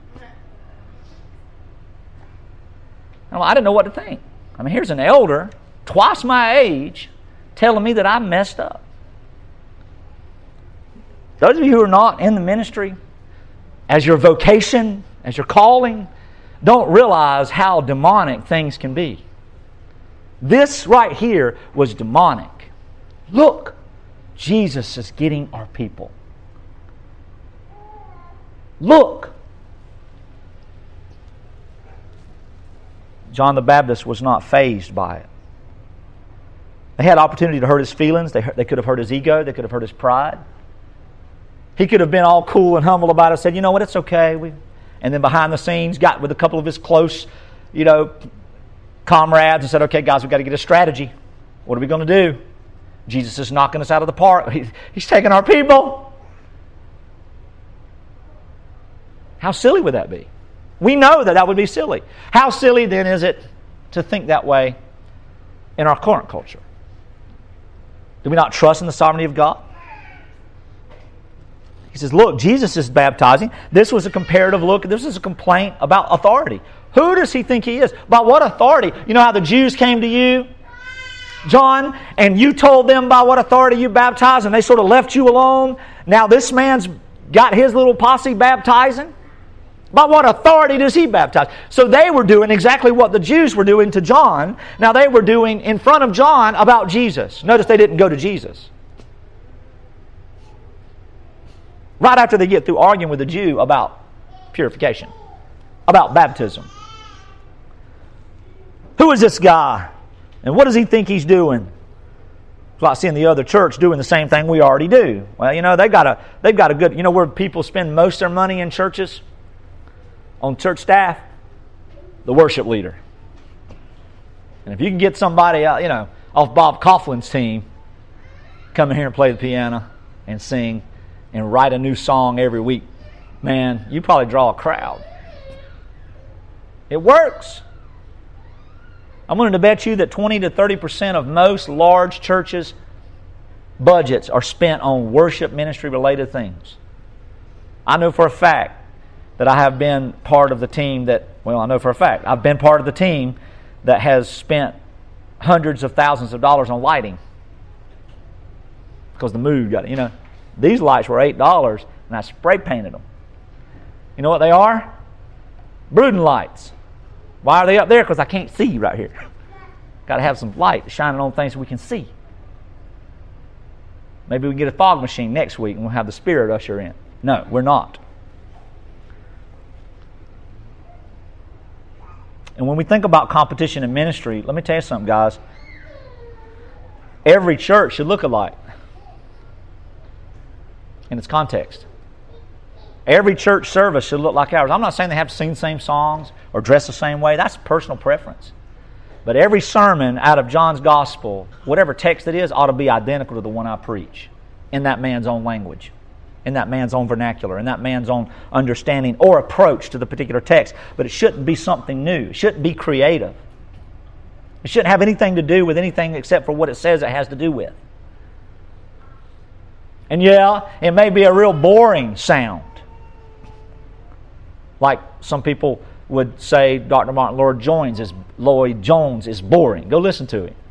Now, I didn't know what to think. I mean, here's an elder, twice my age, telling me that I messed up. Those of you who are not in the ministry, as your vocation, as your calling, don't realize how demonic things can be. This right here was demonic. Look, Jesus is getting our people. Look. John the Baptist was not fazed by it. They had opportunity to hurt his feelings. They could have hurt his ego. They could have hurt his pride. He could have been all cool and humble about it, said, you know what, it's okay. And then behind the scenes got with a couple of his close, comrades and said, okay, guys, we've got to get a strategy. What are we going to do? Jesus is knocking us out of the park. He's taking our people. How silly would that be? We know that would be silly. How silly then is it to think that way in our current culture? Do we not trust in the sovereignty of God? He says, look, Jesus is baptizing. This was a comparative look. This is a complaint about authority. Who does he think he is? By what authority? You know how the Jews came to you, John, and you told them by what authority you baptized, and they sort of left you alone? Now this man's got his little posse baptizing. By what authority does he baptize? So they were doing exactly what the Jews were doing to John. Now they were doing in front of John about Jesus. Notice they didn't go to Jesus. Right after they get through arguing with the Jew about purification, about baptism. Who is this guy? And what does he think he's doing? It's like seeing the other church doing the same thing we already do. Well, you know, they've got a good, you know where people spend most of their money in churches? On church staff? The worship leader. And if you can get somebody, you know, off Bob Coughlin's team, come in here and play the piano and sing and write a new song every week, man, you probably draw a crowd. It works. I'm willing to bet you that 20 to 30% of most large churches' budgets are spent on worship ministry related things. I know for a fact that I have been part of the team that, well, I know for a fact, I've been part of the team that has spent hundreds of thousands of dollars on lighting. Because the mood got it. You know, these lights were $8 and I spray painted them. You know what they are? Brooding lights. Why are they up there? Because I can't see right here. Got to have some light shining on things so we can see. Maybe we can get a fog machine next week and we'll have the Spirit usher in. No, we're not. And when we think about competition in ministry, let me tell you something, guys. Every church should look alike in its context. Every church service should look like ours. I'm not saying they have to sing the same songs or dress the same way. That's personal preference. But every sermon out of John's Gospel, whatever text it is, ought to be identical to the one I preach in that man's own language, in that man's own vernacular, in that man's own understanding or approach to the particular text. But it shouldn't be something new. It shouldn't be creative. It shouldn't have anything to do with anything except for what it says it has to do with. And yeah, it may be a real boring sound. Like some people would say Dr. Martin Lloyd Jones is boring. Go listen to him.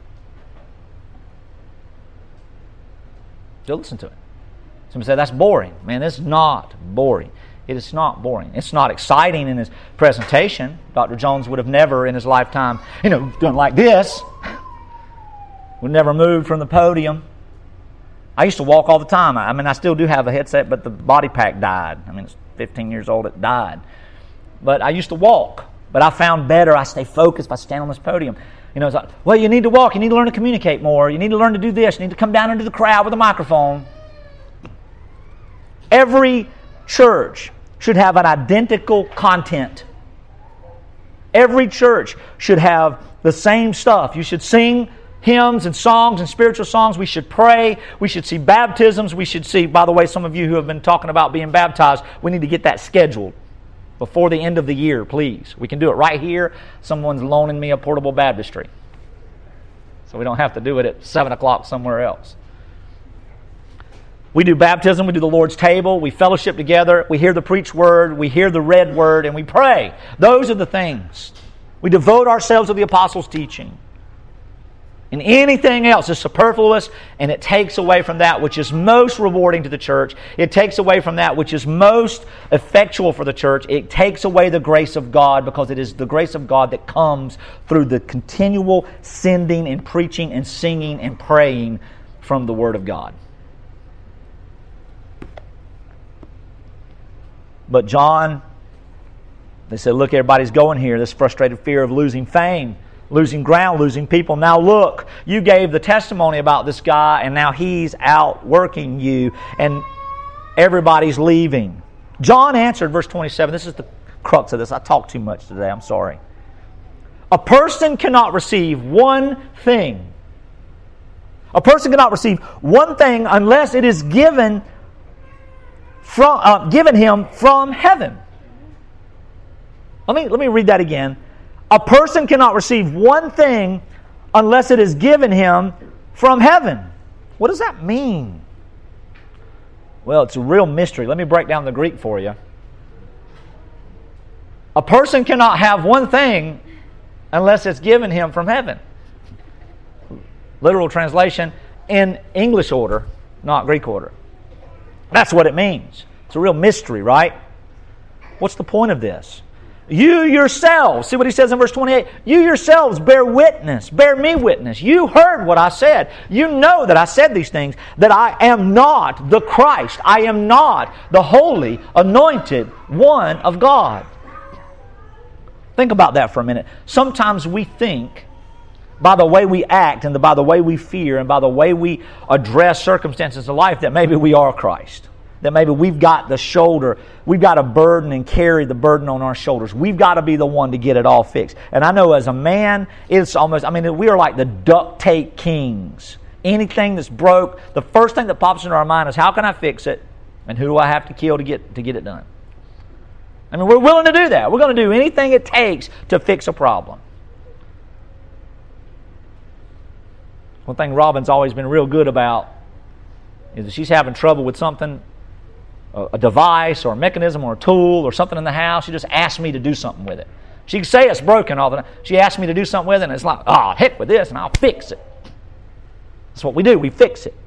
Go listen to it. Somebody said, that's boring. Man, it's not boring. It is not boring. It's not exciting in his presentation. Dr. Jones would have never in his lifetime, done like this. Would never moved from the podium. I used to walk all the time. I still do have a headset, but the body pack died. It's 15 years old, it died. But I used to walk. But I found better, I stay focused if I stand on this podium. It's like, well, you need to walk. You need to learn to communicate more. You need to learn to do this. You need to come down into the crowd with a microphone. Every church should have an identical content. Every church should have the same stuff. You should sing hymns and songs and spiritual songs. We should pray. We should see baptisms. We should see, by the way, some of you who have been talking about being baptized, we need to get that scheduled before the end of the year, please. We can do it right here. Someone's loaning me a portable baptistry. So we don't have to do it at 7 o'clock somewhere else. We do baptism, we do the Lord's table, we fellowship together, we hear the preached word, we hear the read word, and we pray. Those are the things. We devote ourselves to the apostles' teaching. And anything else is superfluous, and it takes away from that which is most rewarding to the church. It takes away from that which is most effectual for the church. It takes away the grace of God, because it is the grace of God that comes through the continual sending and preaching and singing and praying from the Word of God. But John, they said, look, everybody's going here. This frustrated fear of losing fame, losing ground, losing people. Now look, you gave the testimony about this guy, and now he's outworking you, and everybody's leaving. John answered, verse 27. This is the crux of this. I talked too much today. I'm sorry. A person cannot receive one thing. A person cannot receive one thing unless it is given him from heaven. Let me read that again. A person cannot receive one thing unless it is given him from heaven. What does that mean? Well, it's a real mystery. Let me break down the Greek for you. A person cannot have one thing unless it's given him from heaven. Literal translation, in English order, not Greek order. That's what it means. It's a real mystery, right? What's the point of this? You yourselves, see what he says in verse 28, you yourselves bear me witness. You heard what I said. You know that I said these things, that I am not the Christ. I am not the holy, anointed one of God. Think about that for a minute. Sometimes we think by the way we act and by the way we fear and by the way we address circumstances of life that maybe we are Christ. That maybe we've got a burden and carry the burden on our shoulders. We've got to be the one to get it all fixed. And I know as a man, it's almost, we are like the duct tape kings. Anything that's broke, the first thing that pops into our mind is, how can I fix it? And who do I have to kill to get it done? We're willing to do that. We're going to do anything it takes to fix a problem. One thing Robin's always been real good about is if she's having trouble with something, a device or a mechanism or a tool or something in the house, she just asks me to do something with it. She can say it's broken all the time. She asks me to do something with it, and it's like, heck with this, and I'll fix it. That's what we do. We fix it.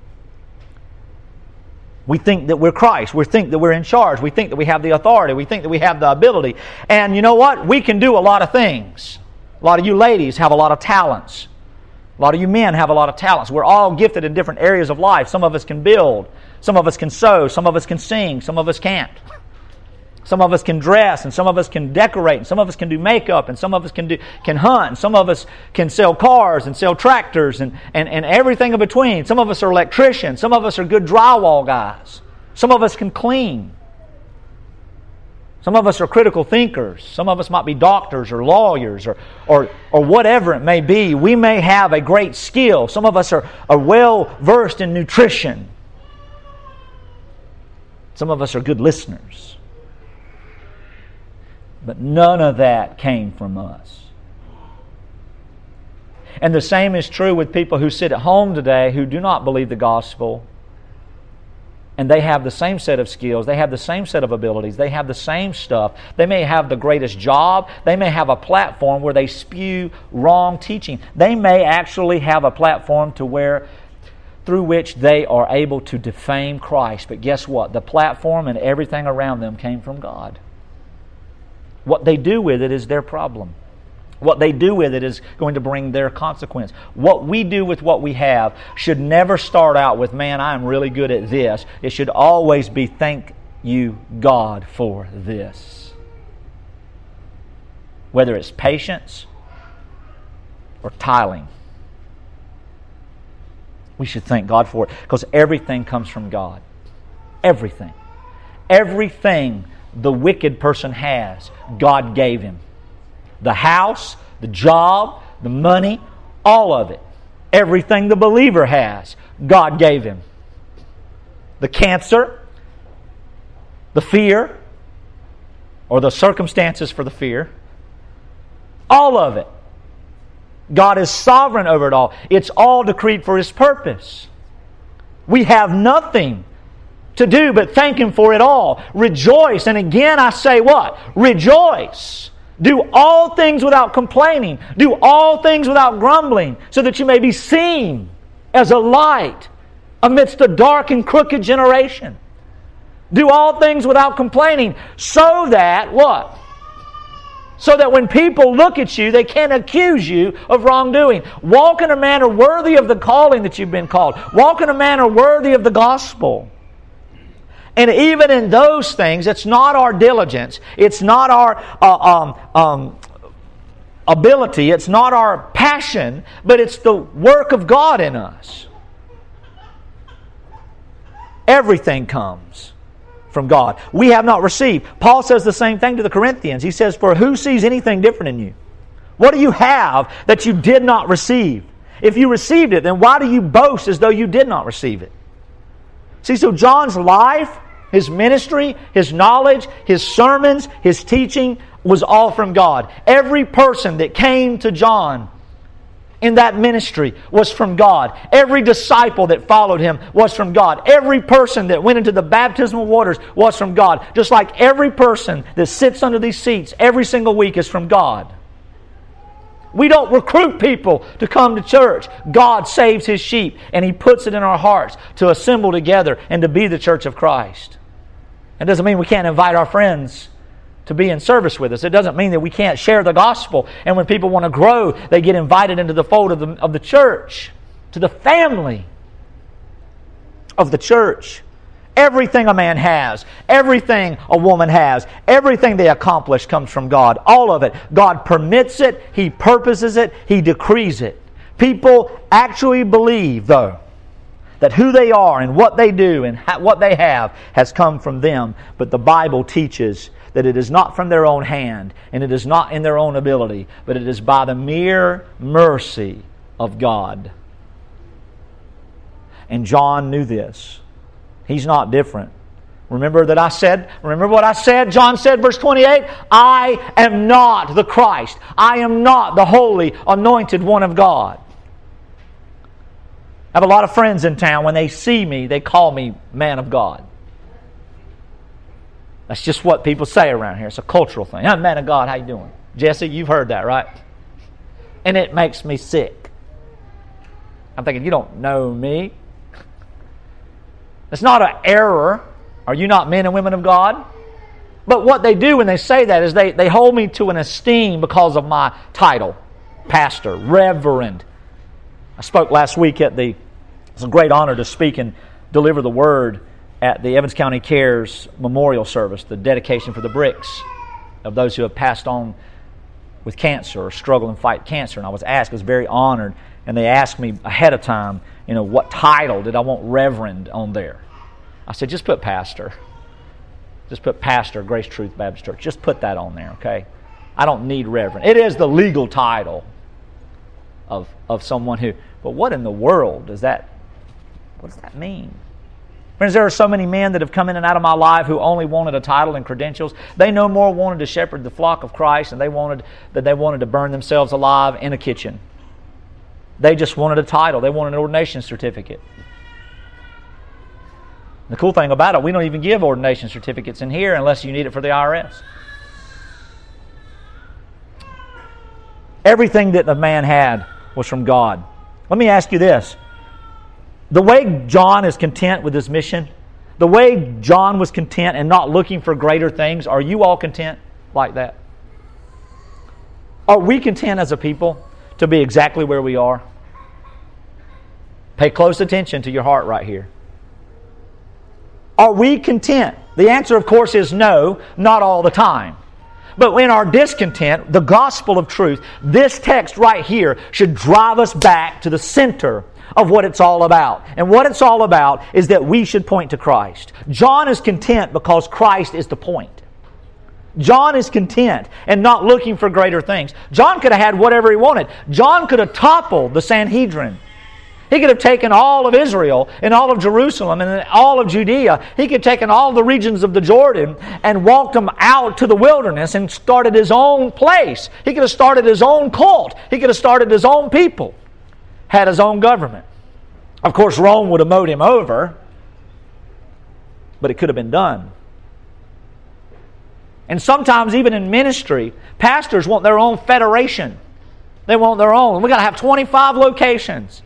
We think that we're Christ. We think that we're in charge. We think that we have the authority. We think that we have the ability. And you know what? We can do a lot of things. A lot of you ladies have a lot of talents. A lot of you men have a lot of talents. We're all gifted in different areas of life. Some of us can build. Some of us can sew. Some of us can sing. Some of us can't. Some of us can dress, and some of us can decorate, and some of us can do makeup, and some of us can hunt, and some of us can sell cars and sell tractors and everything in between. Some of us are electricians. Some of us are good drywall guys. Some of us can clean. Some of us are critical thinkers. Some of us might be doctors or lawyers or whatever it may be. We may have a great skill. Some of us are well versed in nutrition. Some of us are good listeners. But none of that came from us. And the same is true with people who sit at home today who do not believe the gospel. And they have the same set of skills. They have the same set of abilities. They have the same stuff. They may have the greatest job. They may have a platform where they spew wrong teaching. They may actually have a platform through which they are able to defame Christ. But guess what? The platform and everything around them came from God. What they do with it is their problem. What they do with it is going to bring their consequence. What we do with what we have should never start out with, man, I'm really good at this. It should always be, thank you, God, for this. Whether it's patience or tiling. We should thank God for it, because everything comes from God. Everything. Everything the wicked person has, God gave him. The house, the job, the money, all of it. Everything the believer has, God gave him. The cancer, the fear, or the circumstances for the fear, all of it. God is sovereign over it all. It's all decreed for His purpose. We have nothing to do but thank Him for it all. Rejoice. And again I say what? Rejoice. Do all things without complaining. Do all things without grumbling, so that you may be seen as a light amidst a dark and crooked generation. Do all things without complaining, so that what? So that when people look at you, they can't accuse you of wrongdoing. Walk in a manner worthy of the calling that you've been called. Walk in a manner worthy of the gospel. And even in those things, it's not our diligence. It's not our ability. It's not our passion. But it's the work of God in us. Everything comes from God. We have not received. Paul says the same thing to the Corinthians. He says, for who sees anything different in you? What do you have that you did not receive? If you received it, then why do you boast as though you did not receive it? See, so John's life, his ministry, his knowledge, his sermons, his teaching was all from God. Every person that came to John in that ministry was from God. Every disciple that followed him was from God. Every person that went into the baptismal waters was from God. Just like every person that sits under these seats every single week is from God. We don't recruit people to come to church. God saves His sheep, and He puts it in our hearts to assemble together and to be the church of Christ. It doesn't mean we can't invite our friends to be in service with us. It doesn't mean that we can't share the gospel. And when people want to grow, they get invited into the fold of the church, to the family of the church. Everything a man has, everything a woman has, everything they accomplish comes from God. All of it. God permits it. He purposes it. He decrees it. People actually believe, though, that who they are and what they do and what they have has come from them. But the Bible teaches that it is not from their own hand and it is not in their own ability, but it is by the mere mercy of God. And John knew this. He's not different. Remember what I said? John said, verse 28, I am not the Christ. I am not the holy, anointed one of God. I have a lot of friends in town. When they see me, they call me man of God. That's just what people say around here. It's a cultural thing. I'm man of God. How you doing? Jesse, you've heard that, right? And it makes me sick. I'm thinking, you don't know me. It's not an error. Are you not men and women of God? But what they do when they say that is they hold me to an esteem because of my title. Pastor, reverend. I spoke last week it was a great honor to speak and deliver the word at the Evans County Cares Memorial Service, the dedication for the bricks of those who have passed on with cancer or struggle and fight cancer. And I was was very honored, and they asked me ahead of time, what title did I want reverend on there? I said, just put pastor. Just put pastor, Grace Truth Baptist Church. Just put that on there, okay? I don't need reverend. It is the legal title of someone who, but what in the world what does that mean? Friends, there are so many men that have come in and out of my life who only wanted a title and credentials. They no more wanted to shepherd the flock of Christ than they wanted to burn themselves alive in a kitchen. They just wanted a title. They wanted an ordination certificate. The cool thing about it, we don't even give ordination certificates in here unless you need it for the IRS. Everything that the man had was from God. Let me ask you this. The way John is content with his mission, the way John was content and not looking for greater things, are you all content like that? Are we content as a people to be exactly where we are? Pay close attention to your heart right here. Are we content? The answer, of course, is no, not all the time. But in our discontent, the gospel of truth, this text right here should drive us back to the center of what it's all about. And what it's all about is that we should point to Christ. John is content because Christ is the point. John is content and not looking for greater things. John could have had whatever he wanted. John could have toppled the Sanhedrin. He could have taken all of Israel and all of Jerusalem and all of Judea. He could have taken all the regions of the Jordan and walked them out to the wilderness and started his own place. He could have started his own cult. He could have started his own people. Had his own government. Of course, Rome would have mowed him over, but it could have been done. And sometimes even in ministry, pastors want their own federation. They want their own. We've got to have 25 locations.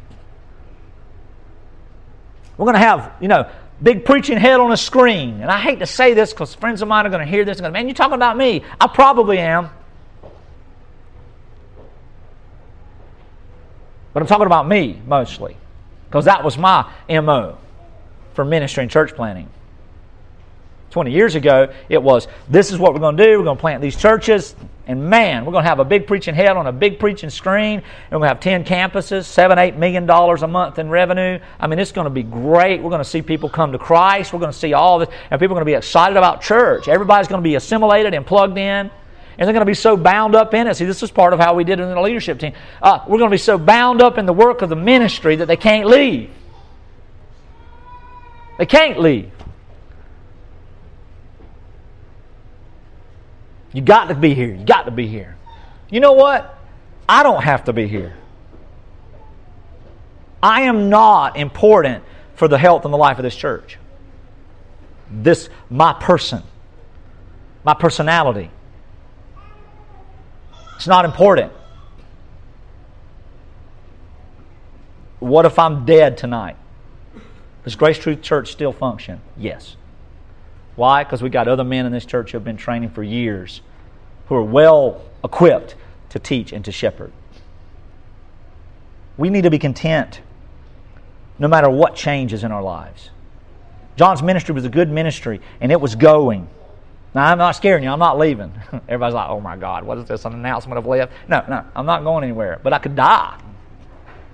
We're going to have, big preaching head on a screen. And I hate to say this because friends of mine are going to hear this and go, man, you're talking about me. I probably am. But I'm talking about me mostly. Because that was my MO for ministry and church planting. 20 years ago, it was, this is what we're going to do. We're going to plant these churches. And man, we're going to have a big preaching head on a big preaching screen. And we're going to have 10 campuses, $7-8 million a month in revenue. I mean, it's going to be great. We're going to see people come to Christ. We're going to see all this. And people are going to be excited about church. Everybody's going to be assimilated and plugged in. And they're going to be so bound up in it. See, this is part of how we did it in the leadership team. We're going to be so bound up in the work of the ministry that they can't leave. They can't leave. You got to be here. You got to be here. You know what? I don't have to be here. I am not important for the health and the life of this church. My person, my personality. It's not important. What if I'm dead tonight? Does Grace Truth Church still function? Yes. Why? Because we got other men in this church who have been training for years, who are well equipped to teach and to shepherd. We need to be content no matter what changes in our lives. John's ministry was a good ministry, and it was going. Now, I'm not scaring you. I'm not leaving. Everybody's like, oh my God, what is this, an announcement of left? No, I'm not going anywhere. But I could die.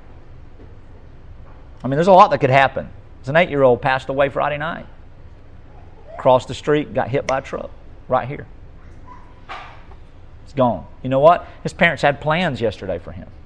I mean, there's a lot that could happen. There's an 8-year-old passed away Friday night. Crossed the street, got hit by a truck right here. It's gone. You know what? His parents had plans yesterday for him.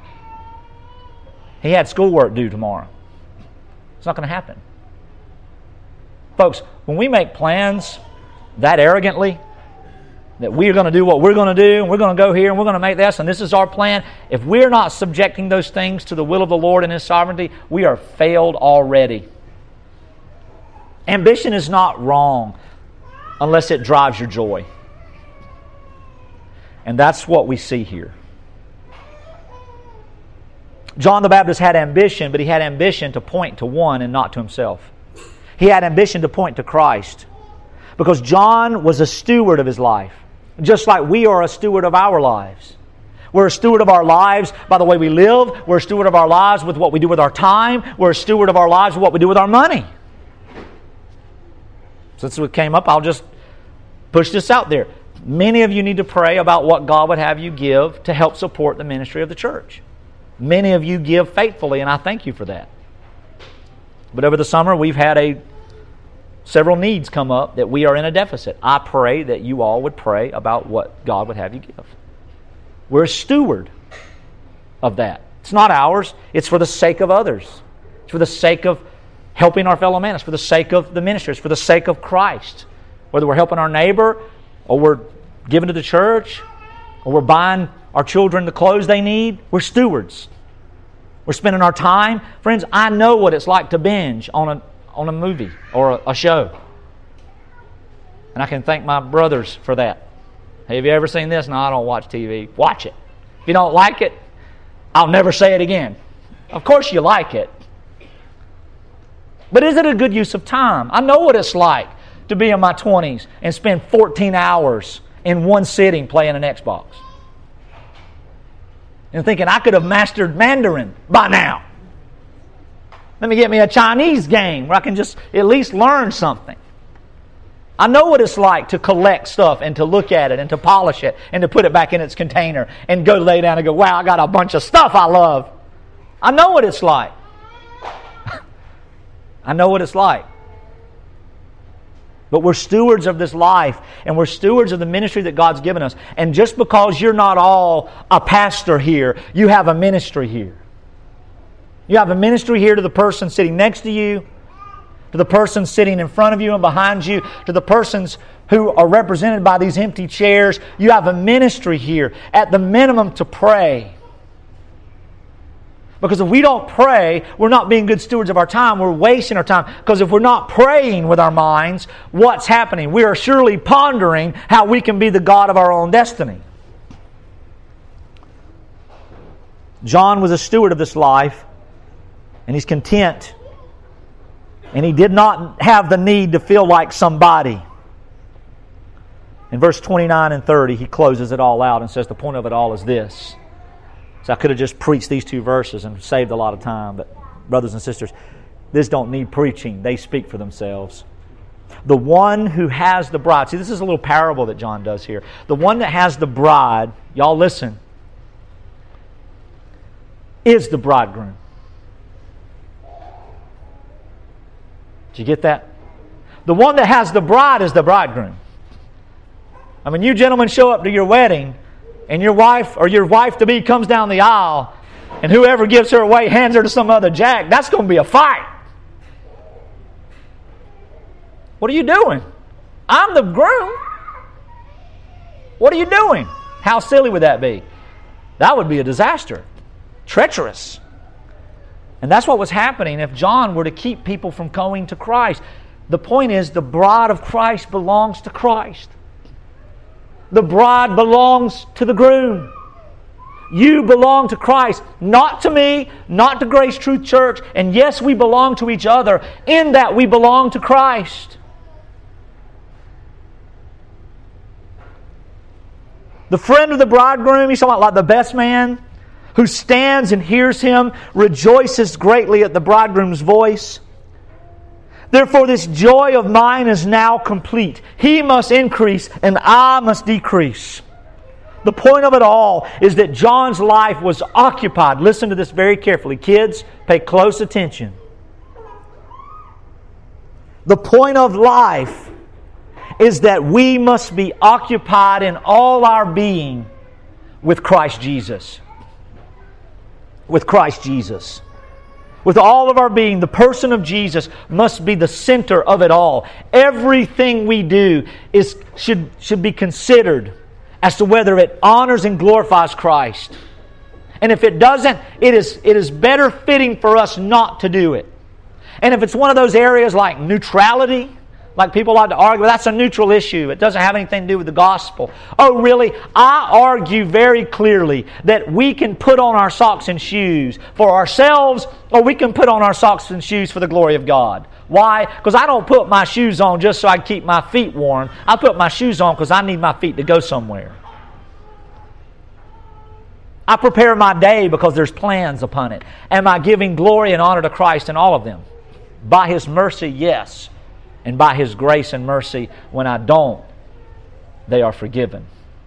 He had schoolwork due tomorrow. It's not going to happen. Folks, when we make plans that arrogantly, that we're going to do what we're going to do, and we're going to go here, and we're going to make this, and this is our plan, if we're not subjecting those things to the will of the Lord and His sovereignty, we are failed already. Ambition is not wrong unless it drives your joy. And that's what we see here. John the Baptist had ambition, but he had ambition to point to one and not to himself. He had ambition to point to Christ. Because John was a steward of his life. Just like we are a steward of our lives. We're a steward of our lives by the way we live. We're a steward of our lives with what we do with our time. We're a steward of our lives with what we do with our money. Since it came up, I'll just push this out there. Many of you need to pray about what God would have you give to help support the ministry of the church. Many of you give faithfully, and I thank you for that. But over the summer, we've had several needs come up that we are in a deficit. I pray that you all would pray about what God would have you give. We're a steward of that. It's not ours. It's for the sake of others. It's for the sake of helping our fellow man. It's for the sake of the ministry. It's for the sake of Christ. Whether we're helping our neighbor, or we're giving to the church, or we're buying our children the clothes they need, we're stewards. We're spending our time. Friends, I know what it's like to binge on a movie or a show. And I can thank my brothers for that. Hey, have you ever seen this? No, I don't watch TV. Watch it. If you don't like it, I'll never say it again. Of course you like it. But is it a good use of time? I know what it's like to be in my 20s and spend 14 hours in one sitting playing an Xbox. And thinking I could have mastered Mandarin by now. Let me get me a Chinese game where I can just at least learn something. I know what it's like to collect stuff and to look at it and to polish it and to put it back in its container and go lay down and go, wow, I got a bunch of stuff I love. I know what it's like. I know what it's like. But we're stewards of this life, and we're stewards of the ministry that God's given us. And just because you're not all a pastor here, you have a ministry here. You have a ministry here to the person sitting next to you, to the person sitting in front of you and behind you, to the persons who are represented by these empty chairs. You have a ministry here, at the minimum, to pray. Because if we don't pray, we're not being good stewards of our time. We're wasting our time. Because if we're not praying with our minds, what's happening? We are surely pondering how we can be the God of our own destiny. John was a steward of this life, and he's content. And he did not have the need to feel like somebody. In verse 29 and 30, he closes it all out and says the point of it all is this. So I could have just preached these two verses and saved a lot of time. But brothers and sisters, this don't need preaching. They speak for themselves. The one who has the bride. See, this is a little parable that John does here. The one that has the bride, y'all listen, is the bridegroom. Did you get that? The one that has the bride is the bridegroom. I mean, you gentlemen show up to your wedding, and your wife or your wife-to-be comes down the aisle, and whoever gives her away hands her to some other jack. That's going to be a fight. What are you doing? I'm the groom. What are you doing? How silly would that be? That would be a disaster. Treacherous. And that's what was happening if John were to keep people from going to Christ. The point is, the bride of Christ belongs to Christ. The bride belongs to the groom. You belong to Christ, not to me, not to Grace Truth Church. And yes, we belong to each other in that we belong to Christ. The friend of the bridegroom, he's talking about like the best man, who stands and hears him, rejoices greatly at the bridegroom's voice. Therefore, this joy of mine is now complete. He must increase and I must decrease. The point of it all is that John's life was occupied. Listen to this very carefully. Kids, pay close attention. The point of life is that we must be occupied in all our being with Christ Jesus. With Christ Jesus. With all of our being, the person of Jesus must be the center of it all. Everything we do should be considered as to whether it honors and glorifies Christ. And if it doesn't, it is better fitting for us not to do it. And if it's one of those areas like neutrality, like people like to argue, that's a neutral issue. It doesn't have anything to do with the gospel. Oh, really? I argue very clearly that we can put on our socks and shoes for ourselves, or we can put on our socks and shoes for the glory of God. Why? Because I don't put my shoes on just so I can keep my feet warm. I put my shoes on because I need my feet to go somewhere. I prepare my day because there's plans upon it. Am I giving glory and honor to Christ in all of them? By His mercy, yes. And by His grace and mercy, when I don't, they are forgiven.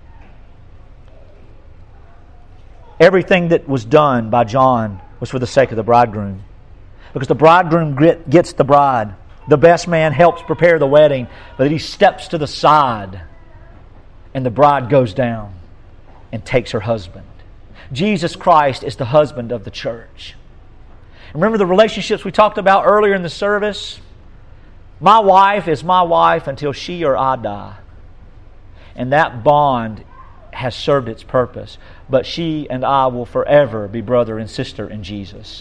Everything that was done by John was for the sake of the bridegroom. Because the bridegroom gets the bride. The best man helps prepare the wedding, but he steps to the side and the bride goes down and takes her husband. Jesus Christ is the husband of the church. Remember the relationships we talked about earlier in the service? My wife is my wife until she or I die. And that bond has served its purpose. But she and I will forever be brother and sister in Jesus.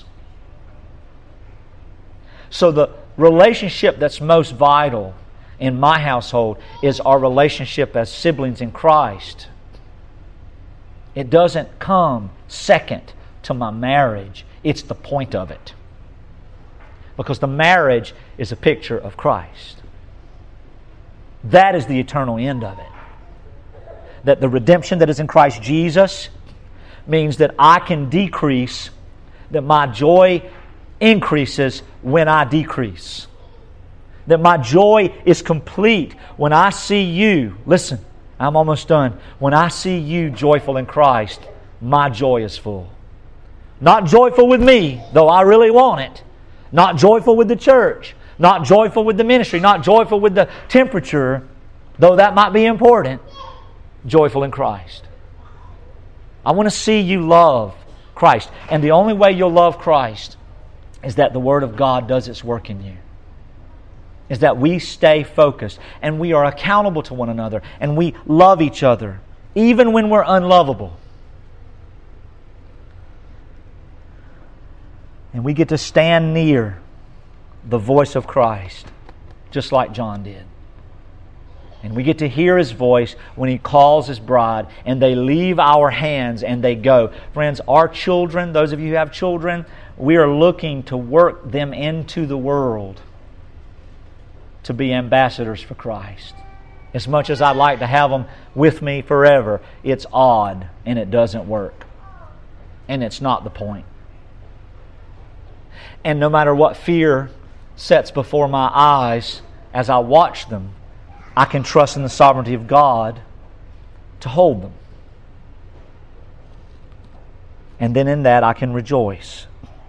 So the relationship that's most vital in my household is our relationship as siblings in Christ. It doesn't come second to my marriage. It's the point of it. Because the marriage is a picture of Christ. That is the eternal end of it. That the redemption that is in Christ Jesus means that I can decrease, that my joy increases when I decrease. That my joy is complete when I see you. Listen, I'm almost done. When I see you joyful in Christ, my joy is full. Not joyful with me, though I really want it. Not joyful with the church. Not joyful with the ministry. Not joyful with the temperature, though that might be important. Joyful in Christ. I want to see you love Christ. And the only way you'll love Christ is that the Word of God does its work in you. Is that we stay focused and we are accountable to one another and we love each other even when we're unlovable. And we get to stand near the voice of Christ just like John did. And we get to hear His voice when He calls His bride and they leave our hands and they go. Friends, our children, those of you who have children, we are looking to work them into the world to be ambassadors for Christ. As much as I'd like to have them with me forever, it's odd and it doesn't work. And it's not the point. And no matter what fear sets before my eyes as I watch them, I can trust in the sovereignty of God to hold them. And then in that I can rejoice.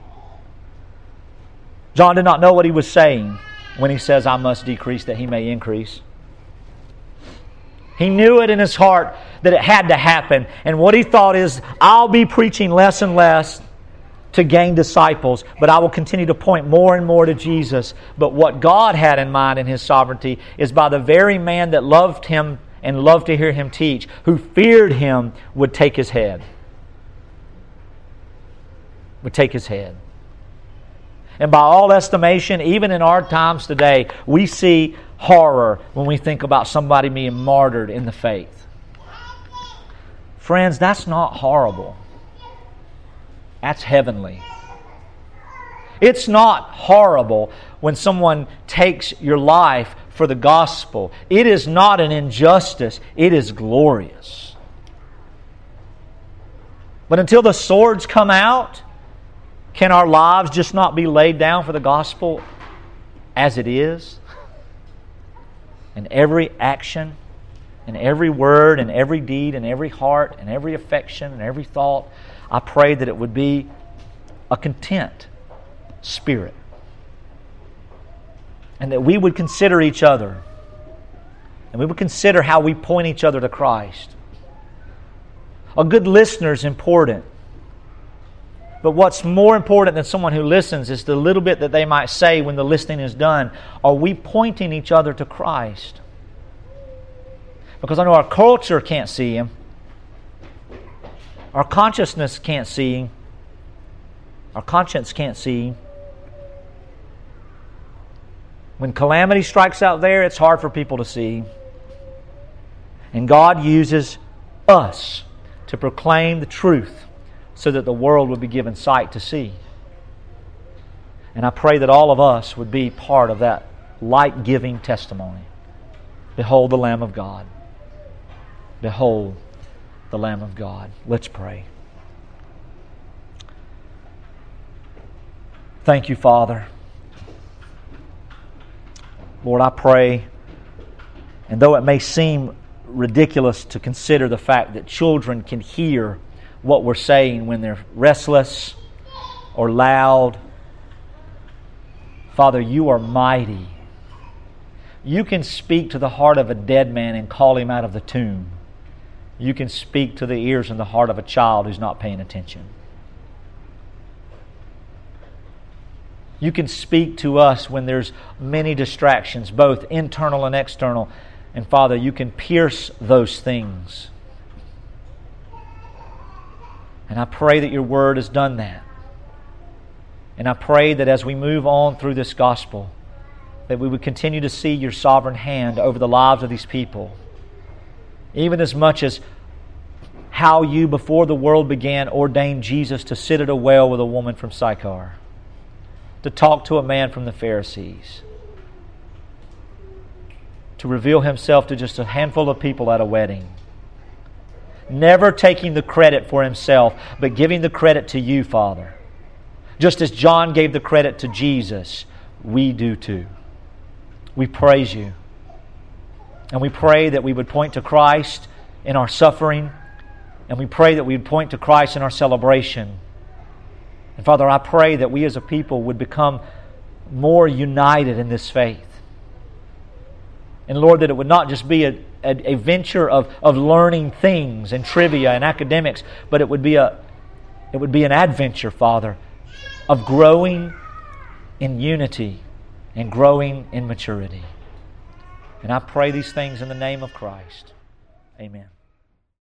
John did not know what he was saying when he says, I must decrease that He may increase. He knew it in his heart that it had to happen. And what he thought is, I'll be preaching less and less to gain disciples, but I will continue to point more and more to Jesus. But what God had in mind in His sovereignty is by the very man that loved Him and loved to hear Him teach, who feared Him, would take His head. Would take His head. And by all estimation, even in our times today, we see horror when we think about somebody being martyred in the faith. Friends, that's not horrible. That's heavenly. It's not horrible when someone takes your life for the gospel. It is not an injustice. It is glorious. But until the swords come out, can our lives just not be laid down for the gospel as it is? And every action in every word and every deed and every heart and every affection and every thought. I pray that it would be a content spirit. And that we would consider each other. And we would consider how we point each other to Christ. A good listener is important. But what's more important than someone who listens is the little bit that they might say when the listening is done. Are we pointing each other to Christ? Because I know our culture can't see Him. Our consciousness can't see Him. Our conscience can't see Him. When calamity strikes out there, it's hard for people to see. And God uses us to proclaim the truth so that the world would be given sight to see. And I pray that all of us would be part of that light-giving testimony. Behold the Lamb of God. Behold the Lamb of God. Let's pray. Thank you, Father. Lord, I pray, and though it may seem ridiculous to consider the fact that children can hear what we're saying when they're restless or loud, Father, You are mighty. You can speak to the heart of a dead man and call him out of the tomb. You can speak to the ears and the heart of a child who's not paying attention. You can speak to us when there's many distractions, both internal and external. And Father, You can pierce those things. And I pray that Your Word has done that. And I pray that as we move on through this gospel, that we would continue to see Your sovereign hand over the lives of these people. Even as much as how You, before the world began, ordained Jesus to sit at a well with a woman from Sychar, to talk to a man from the Pharisees, to reveal Himself to just a handful of people at a wedding. Never taking the credit for Himself, but giving the credit to You, Father. Just as John gave the credit to Jesus, we do too. We praise You. And we pray that we would point to Christ in our suffering. And we pray that we would point to Christ in our celebration. And Father, I pray that we as a people would become more united in this faith. And Lord, that it would not just be a venture of learning things and trivia and academics, but it would be an adventure, Father, of growing in unity and growing in maturity. And I pray these things in the name of Christ. Amen.